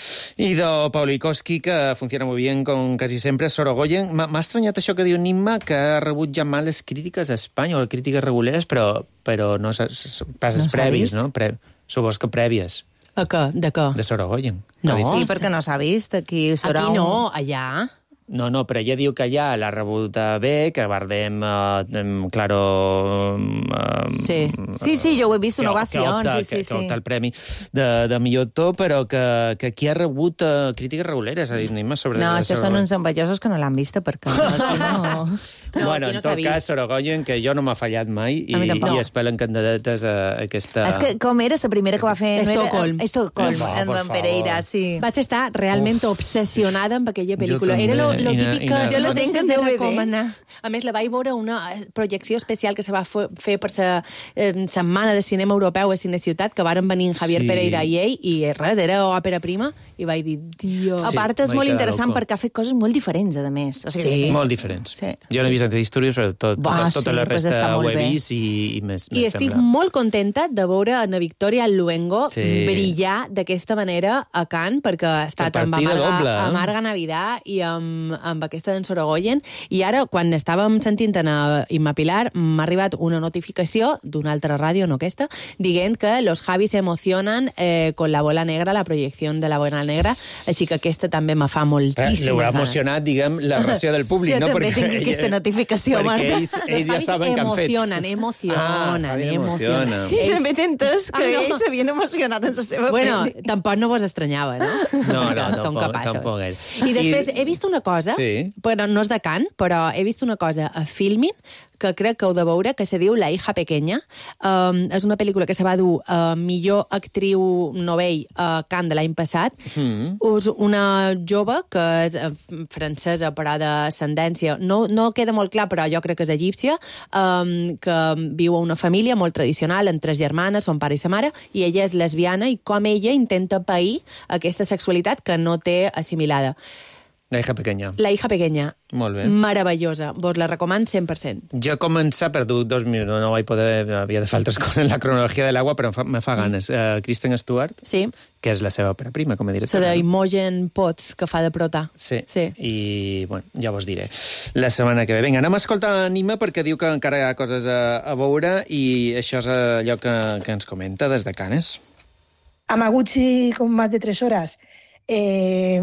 S4: I de Pawlikowski, que funciona molt bé, com quasi sempre, Sorogoyen. M'ha estranyat això que diu Nimma, que ha rebut ja males crítiques a Espanya, o crítiques reguleres, però, però no pas no previs, no? Pre, supos que prèvies.
S10: A què? De què?
S4: De Sorogoyen.
S12: No, sí, perquè no s'ha vist. Aquí,
S10: Aquí no, allà...
S4: No, no, però ella diu que allà l'ha rebut bé, que Bardem, eh, claro... Eh,
S12: sí. sí, sí, jo ho he vist, una ovació.
S4: Que opta,
S12: sí, sí,
S4: que,
S12: sí.
S4: que opta el premi de, de millor actor, però que, que aquí ha rebut uh, crítiques reguleres, ha dit Nima, sobre...
S12: No, això són uns envejosos que no l'han vista, perquè aquí no...
S4: no bueno, en no tot cas, Sorogoyen, que jo no m'ha fallat mai, i, i es pelen candidates a aquesta...
S12: És que com era la primera que va fer...
S10: Estocolm.
S12: No Estocolm,
S4: no,
S12: en Van Pereira, sí.
S10: Vaig estar realment Uf. obsessionada amb aquella pel·lícula. Era lo, lo típic que
S12: jo la tinc en D V D.
S10: A més, la vaig veure una projecció especial que se va fer per la eh, Setmana de Cinema Europeu a Cineciutat, que varen venir en Javier sí. Pereira i ell, i res, era òpera prima, i vaig dir, Dios...
S12: Sí, a part, és molt interessant loco. perquè ha fet coses molt diferents, a més. O sigui,
S4: sí. Molt diferents. Sí. Jo no he
S12: sí.
S4: vist antihistòries, però tot, tota, tota sí, la resta pues ho he vist i, i més,
S10: I
S4: més
S10: estic
S4: sembla.
S10: molt contenta de veure a Victoria Luengo
S4: sí.
S10: brillar d'aquesta manera a Cannes, perquè ha estat amb Amarga, doble, eh? Amarga Navidad i amb, amb aquesta d'en Sorogoyen. I ara, quan estàvem sentint en Imma Pilar, m'ha arribat una notificació d'una altra ràdio, no aquesta, dient que los Javis se emocionan eh, con la bola negra, la projecció de la bola negra, així que aquesta també me fa moltíssimes ganes.
S4: L'haurà emocionat, diguem, la reacció del públic,
S12: jo
S4: no?
S12: Jo també
S4: perquè,
S12: tinc aquesta notificació,
S4: perquè
S12: Marta.
S4: Ells, ells ja saben que han fet.
S10: Emocionen, emocionen,
S4: ah,
S10: emocionen.
S12: Sí, també t'he entès que ah, no. ells s'havien emocionat en la seva
S10: bueno,
S12: pel·li.
S10: Tampoc no vos estranyava, no?
S4: No, no,
S10: no
S4: tampoc, tampoc és.
S10: I després I... he vist una cosa, sí. però no és de Cannes, però he vist una cosa a Filmin que crec que heu de veure, que se diu La hija pequeña. Um, és una pel·lícula que se va dur a uh, millor actriu novell a uh, Cannes de l'any passat. Mm. És una jove que és uh, francesa, però d'ascendència, no, no queda molt clar, però jo crec que és egípcia, um, que viu a una família molt tradicional, amb tres germanes, son pare i sa mare, i ella és lesbiana, i com ella intenta pair aquesta sexualitat que no té assimilada.
S4: La hija pequeña.
S10: La hija pequeña.
S4: Molt bé.
S10: Meravellosa. Vos la recomano cent per cent.
S4: Jo he començat, perdó, dos minuts, no, no vaig poder, havia de fer altres coses en la cronologia de l'aigua, però me fa ganes. Uh, Kristen Stewart,
S10: sí.
S4: que és la seva òpera prima, com he dit.
S10: La d'Imogen Potts, que fa de prota.
S4: Sí. sí, i bueno, ja vos diré la setmana que ve. Vinga, anem a escoltar Nima, perquè diu que encara hi ha coses a, a veure, i això és allò que, que ens comenta des de Canes.
S16: Hamaguchi con más de tres horas. Eh...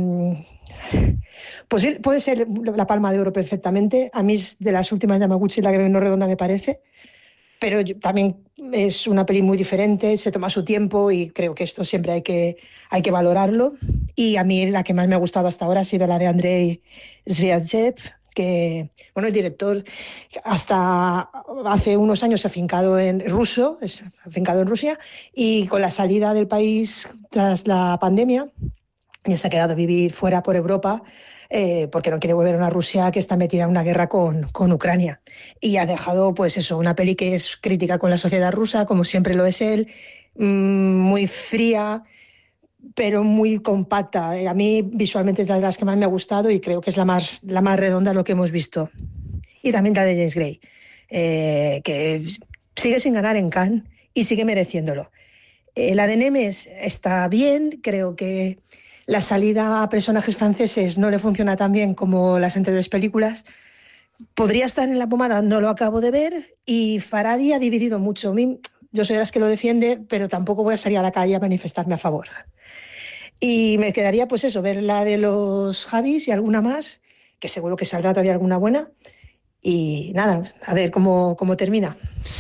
S16: Pues puede ser la Palma de Oro perfectamente. A mí es de las últimas de Hamaguchi la que no redonda, me parece. Pero yo, también es una peli muy diferente, se toma su tiempo y creo que esto siempre hay que, hay que valorarlo. Y a mí la que más me ha gustado hasta ahora ha sido la de Andrei Zviagdev, que, bueno, el director hasta hace unos años se ha afincado en ruso, es afincado en Rusia, y con la salida del país tras la pandemia, y se ha quedado a vivir fuera por Europa, eh, porque no quiere volver a una Rusia que está metida en una guerra con, con Ucrania. Y ha dejado, pues eso, una peli que es crítica con la sociedad rusa, como siempre lo es él, mmm, muy fría, pero muy compacta. A mí visualmente es la de las que más me ha gustado y creo que es la más, la más redonda de lo que hemos visto. Y también la de James Gray, eh, que sigue sin ganar en Cannes y sigue mereciéndolo. Eh, la de Nemes está bien, creo que la salida a personajes franceses no le funciona tan bien como las anteriores películas. Podría estar en la pomada, no lo acabo de ver, y Farhadi ha dividido mucho. A mí, yo soy de las que lo defiende, pero tampoco voy a salir a la calle a manifestarme a favor. Y me quedaría, pues eso, ver la de los Javis y alguna más, que seguro que saldrá todavía alguna buena. Y nada, a ver cómo, cómo termina.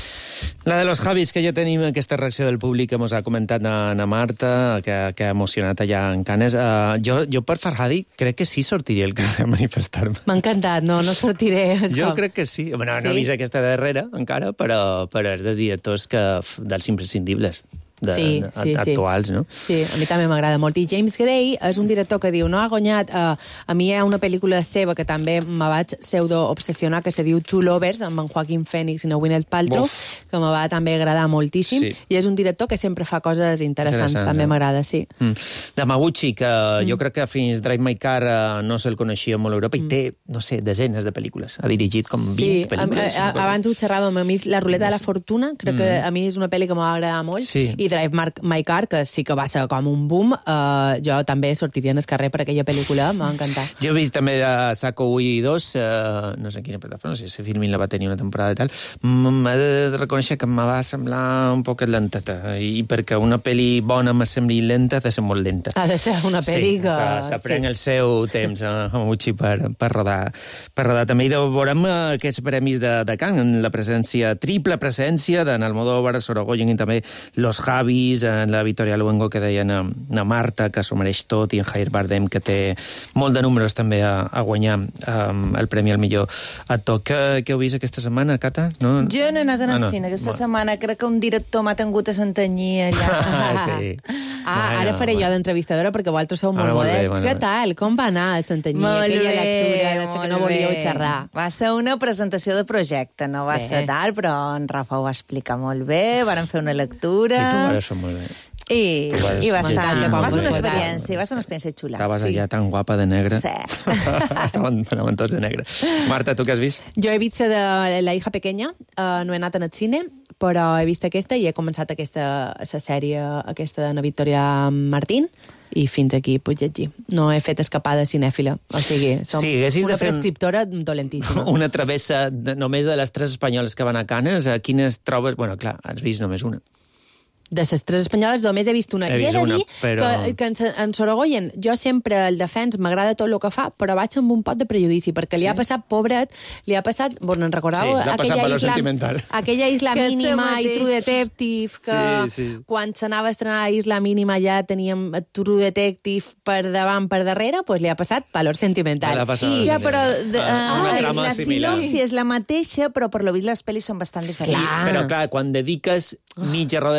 S4: La de los Javis, que ja tenim aquesta reacció del públic que mos ha comentat na, na Marta, que, que ha emocionat allà en Canes. Uh, jo, jo per Farhadi crec que sí sortiré al carrer a manifestar-me.
S10: M'ha encantat, no, no sortiré.
S4: Jo crec que sí. Bueno, no sí? he vist aquesta darrera encara, però, però és de directors que, dels imprescindibles. De,
S10: sí, sí,
S4: actuals,
S10: sí.
S4: no?
S10: Sí, a mi també m'agrada molt. I James Gray és un director que diu, no ha guanyat... Uh, a mi hi ha una pel·lícula seva que també me vaig pseudo-obsessionar, que se diu Two Lovers, amb en Joaquin Phoenix i en Gwyneth Paltrow, Uf. que me va també agradar moltíssim. Sí. I és un director que sempre fa coses interessants, interessants també eh? m'agrada, sí.
S4: Mm. De Hamaguchi, que mm. jo crec que fins Drive My Car uh, no se'l coneixia molt a Europa, mm. i té, no sé, desenes de pel·lícules. Ha dirigit com vint
S10: sí,
S4: pel·lícules.
S10: A, a, abans ho xerràvem, a mi La Ruleta de la Fortuna, crec mm. que a mi és una pel·li que m'ha agradat molt, sí. i Drive My Car, que sí que va ser com un boom, uh, jo també sortiria en el carrer per aquella pel·lícula, m'ha encantat.
S4: Jo he vist també a Sacco u i dos, uh, no sé quina plataforma, no sé si Filmin la va tenir una temporada i tal, m'he de reconèixer que em va semblar un poc lenteta, i perquè una pel·li bona me sembli lenta, ha de ser molt lenta.
S10: Ha de ser una pel·li
S4: sí,
S10: que...
S4: S'aprèn
S10: sí.
S4: el seu temps a Hamaguchi per, per, rodar, per rodar. També hi veurem aquests premis de, de Cannes, la presència, triple presència d'en Almodóvar, Sorogoyen i també Los Javis, en la Victoria Luengo, que deien a, a Marta, que s'ho mereix tot, i en Javier Bardem, que té molt de números també a, a guanyar um, el Premi al millor actor. Què, què heu vist aquesta setmana, Cata? No?
S12: Jo no he anat al
S4: ah, no.
S12: cine aquesta
S4: bueno.
S12: setmana. Crec que un director m'ha tingut a s'entanyir allà.
S4: Ah, sí.
S10: Ah, bueno, ara faré bueno. jo d'entrevistadora, perquè vosaltres sou molt ah, moderns. Bueno, què tal? Com va anar a s'entanyir aquella lectura de que no volíeu xerrar?
S12: Va ser una presentació de projecte, no va bé. ser tard, però en Rafa ho va explicar molt bé, varen fer una lectura...
S4: I tu vas fer molt bé.
S12: I, i va, estar,
S4: sí,
S12: va ser una experiència, va ser una experiència xula.
S4: Estaves
S12: sí.
S4: allà tan guapa de negre.
S12: Sí.
S4: Estaven, estaven tots de negre. Marta, tu què has vist?
S10: Jo he vist la de La hija pequeña, uh, no he anat al cine, però he vist aquesta i he començat aquesta la sèrie aquesta de Victoria Martín, i fins aquí puc llegir. No he fet escapada cinèfila. O sigui, som
S4: sí,
S10: una
S4: de fer
S10: prescriptora dolentíssima.
S4: Una travessa de, només de les tres espanyoles que van a Canes. A quines trobes... Bueno, clar, has vist només una.
S10: De les tres espanyoles només he vist una.
S4: He
S10: I he
S4: vist
S10: de
S4: una,
S10: dir
S4: però...
S10: que, que en, en Sorogoyen, jo sempre el defens, m'agrada tot el que fa, però vaig amb un pot de prejudici, perquè li sí? ha passat, pobret, li ha passat, bueno, en recordeu?
S4: Sí,
S10: aquella
S4: isla,
S10: aquella isla mínima i True Detective, que
S4: sí, sí.
S10: quan s'anava a estrenar Isla Mínima ja teníem True Detective per davant, per darrere, doncs pues li ha passat valor sentimental.
S12: I ja, però de, uh, uh, la sinopsi és la mateixa, però per lo vist les pel·lis són bastant diferents.
S4: Clar. Però clar, quan dediques mitja roda de premsa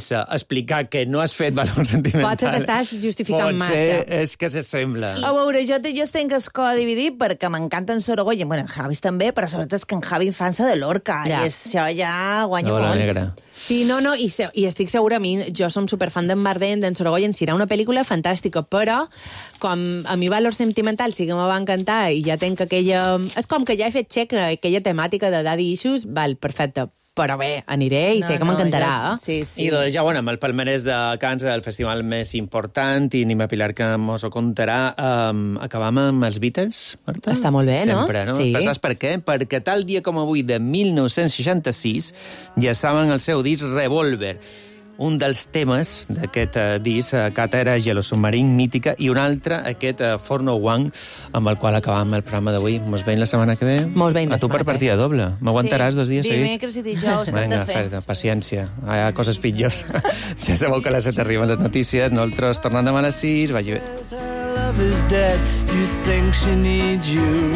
S4: sense explicar que no has fet valor sentimental...
S10: Potser t'estàs justificant massa.
S4: Potser és que s'assembla.
S12: A veure, jo, jo tenc el cor dividit perquè m'encanta en Sorogoyen, bueno, en Javi també, però sobretot és que en Javi Infanza de Lorca,
S10: Ja.
S12: i això ja guanya
S4: Bola
S12: molt.
S4: negra.
S10: Sí, no, no, i, se- i estic segura, a mi, jo som superfan d'en Bardem, d'en Sorogoyen, serà una pel·lícula fantàstica, però com a mi Valor Sentimental sí que me va encantar i ja tenc aquella... És com que ja he fet check aquella temàtica de Daddy Issues, val, perfecte. Però bé, aniré i
S12: No,
S10: sé que
S12: no,
S10: m'encantarà.
S12: ja-
S10: eh?
S12: Sí, sí.
S4: I doncs ja, bueno, amb el palmarès de Cannes, el festival més important, i Nima Pilar que mos ho contarà, um, acabam amb els Beatles, Marta?
S10: Està molt bé, no?
S4: Sempre, no?
S10: Sí.
S4: Però saps per què? Perquè tal dia com avui de mil nou-cents seixanta-sis llançaven el seu disc Revolver. Un dels temes d'aquest uh, disc, uh, Cata, era Yellow Submarine, mítica, i un altre, aquest uh, For No One, amb el qual acabam el programa d'avui. Mos veiem la setmana que ve?
S10: Mos veiem la
S4: A tu per
S10: setmana que ve.
S4: partida doble. M'aguantaràs dos dies seguits?
S12: Dimecres i dijous, què hem
S4: Vinga,
S12: de fer?
S4: fer paciència. Hi ha coses pitjors. Ja sabeu que a les set arriben les notícies. Nosaltres tornem demà a les sis. Vagi bé.
S17: Love is dead, you think she needs you.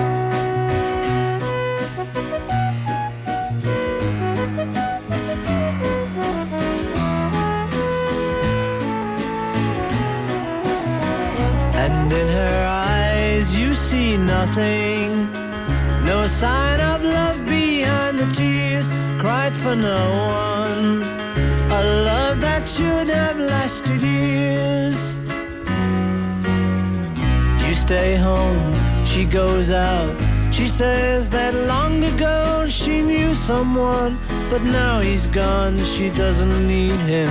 S17: And in her eyes you see nothing, no sign of love behind the tears cried for no one, a love that should have lasted years. You stay home, she goes out, she says that long ago she knew someone, but now he's gone, she doesn't need him.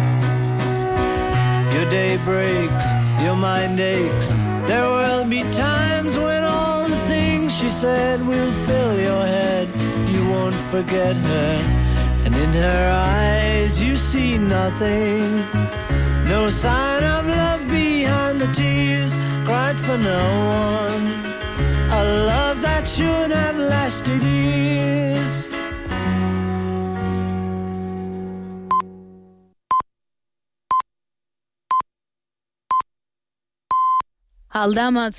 S17: Your day breaks, your mind aches. There will be times when all the things she said will fill your head. You won't forget her, and in her eyes you see nothing. No sign of love behind the tears cried for no one. A love that should have lasted years.
S18: Aldama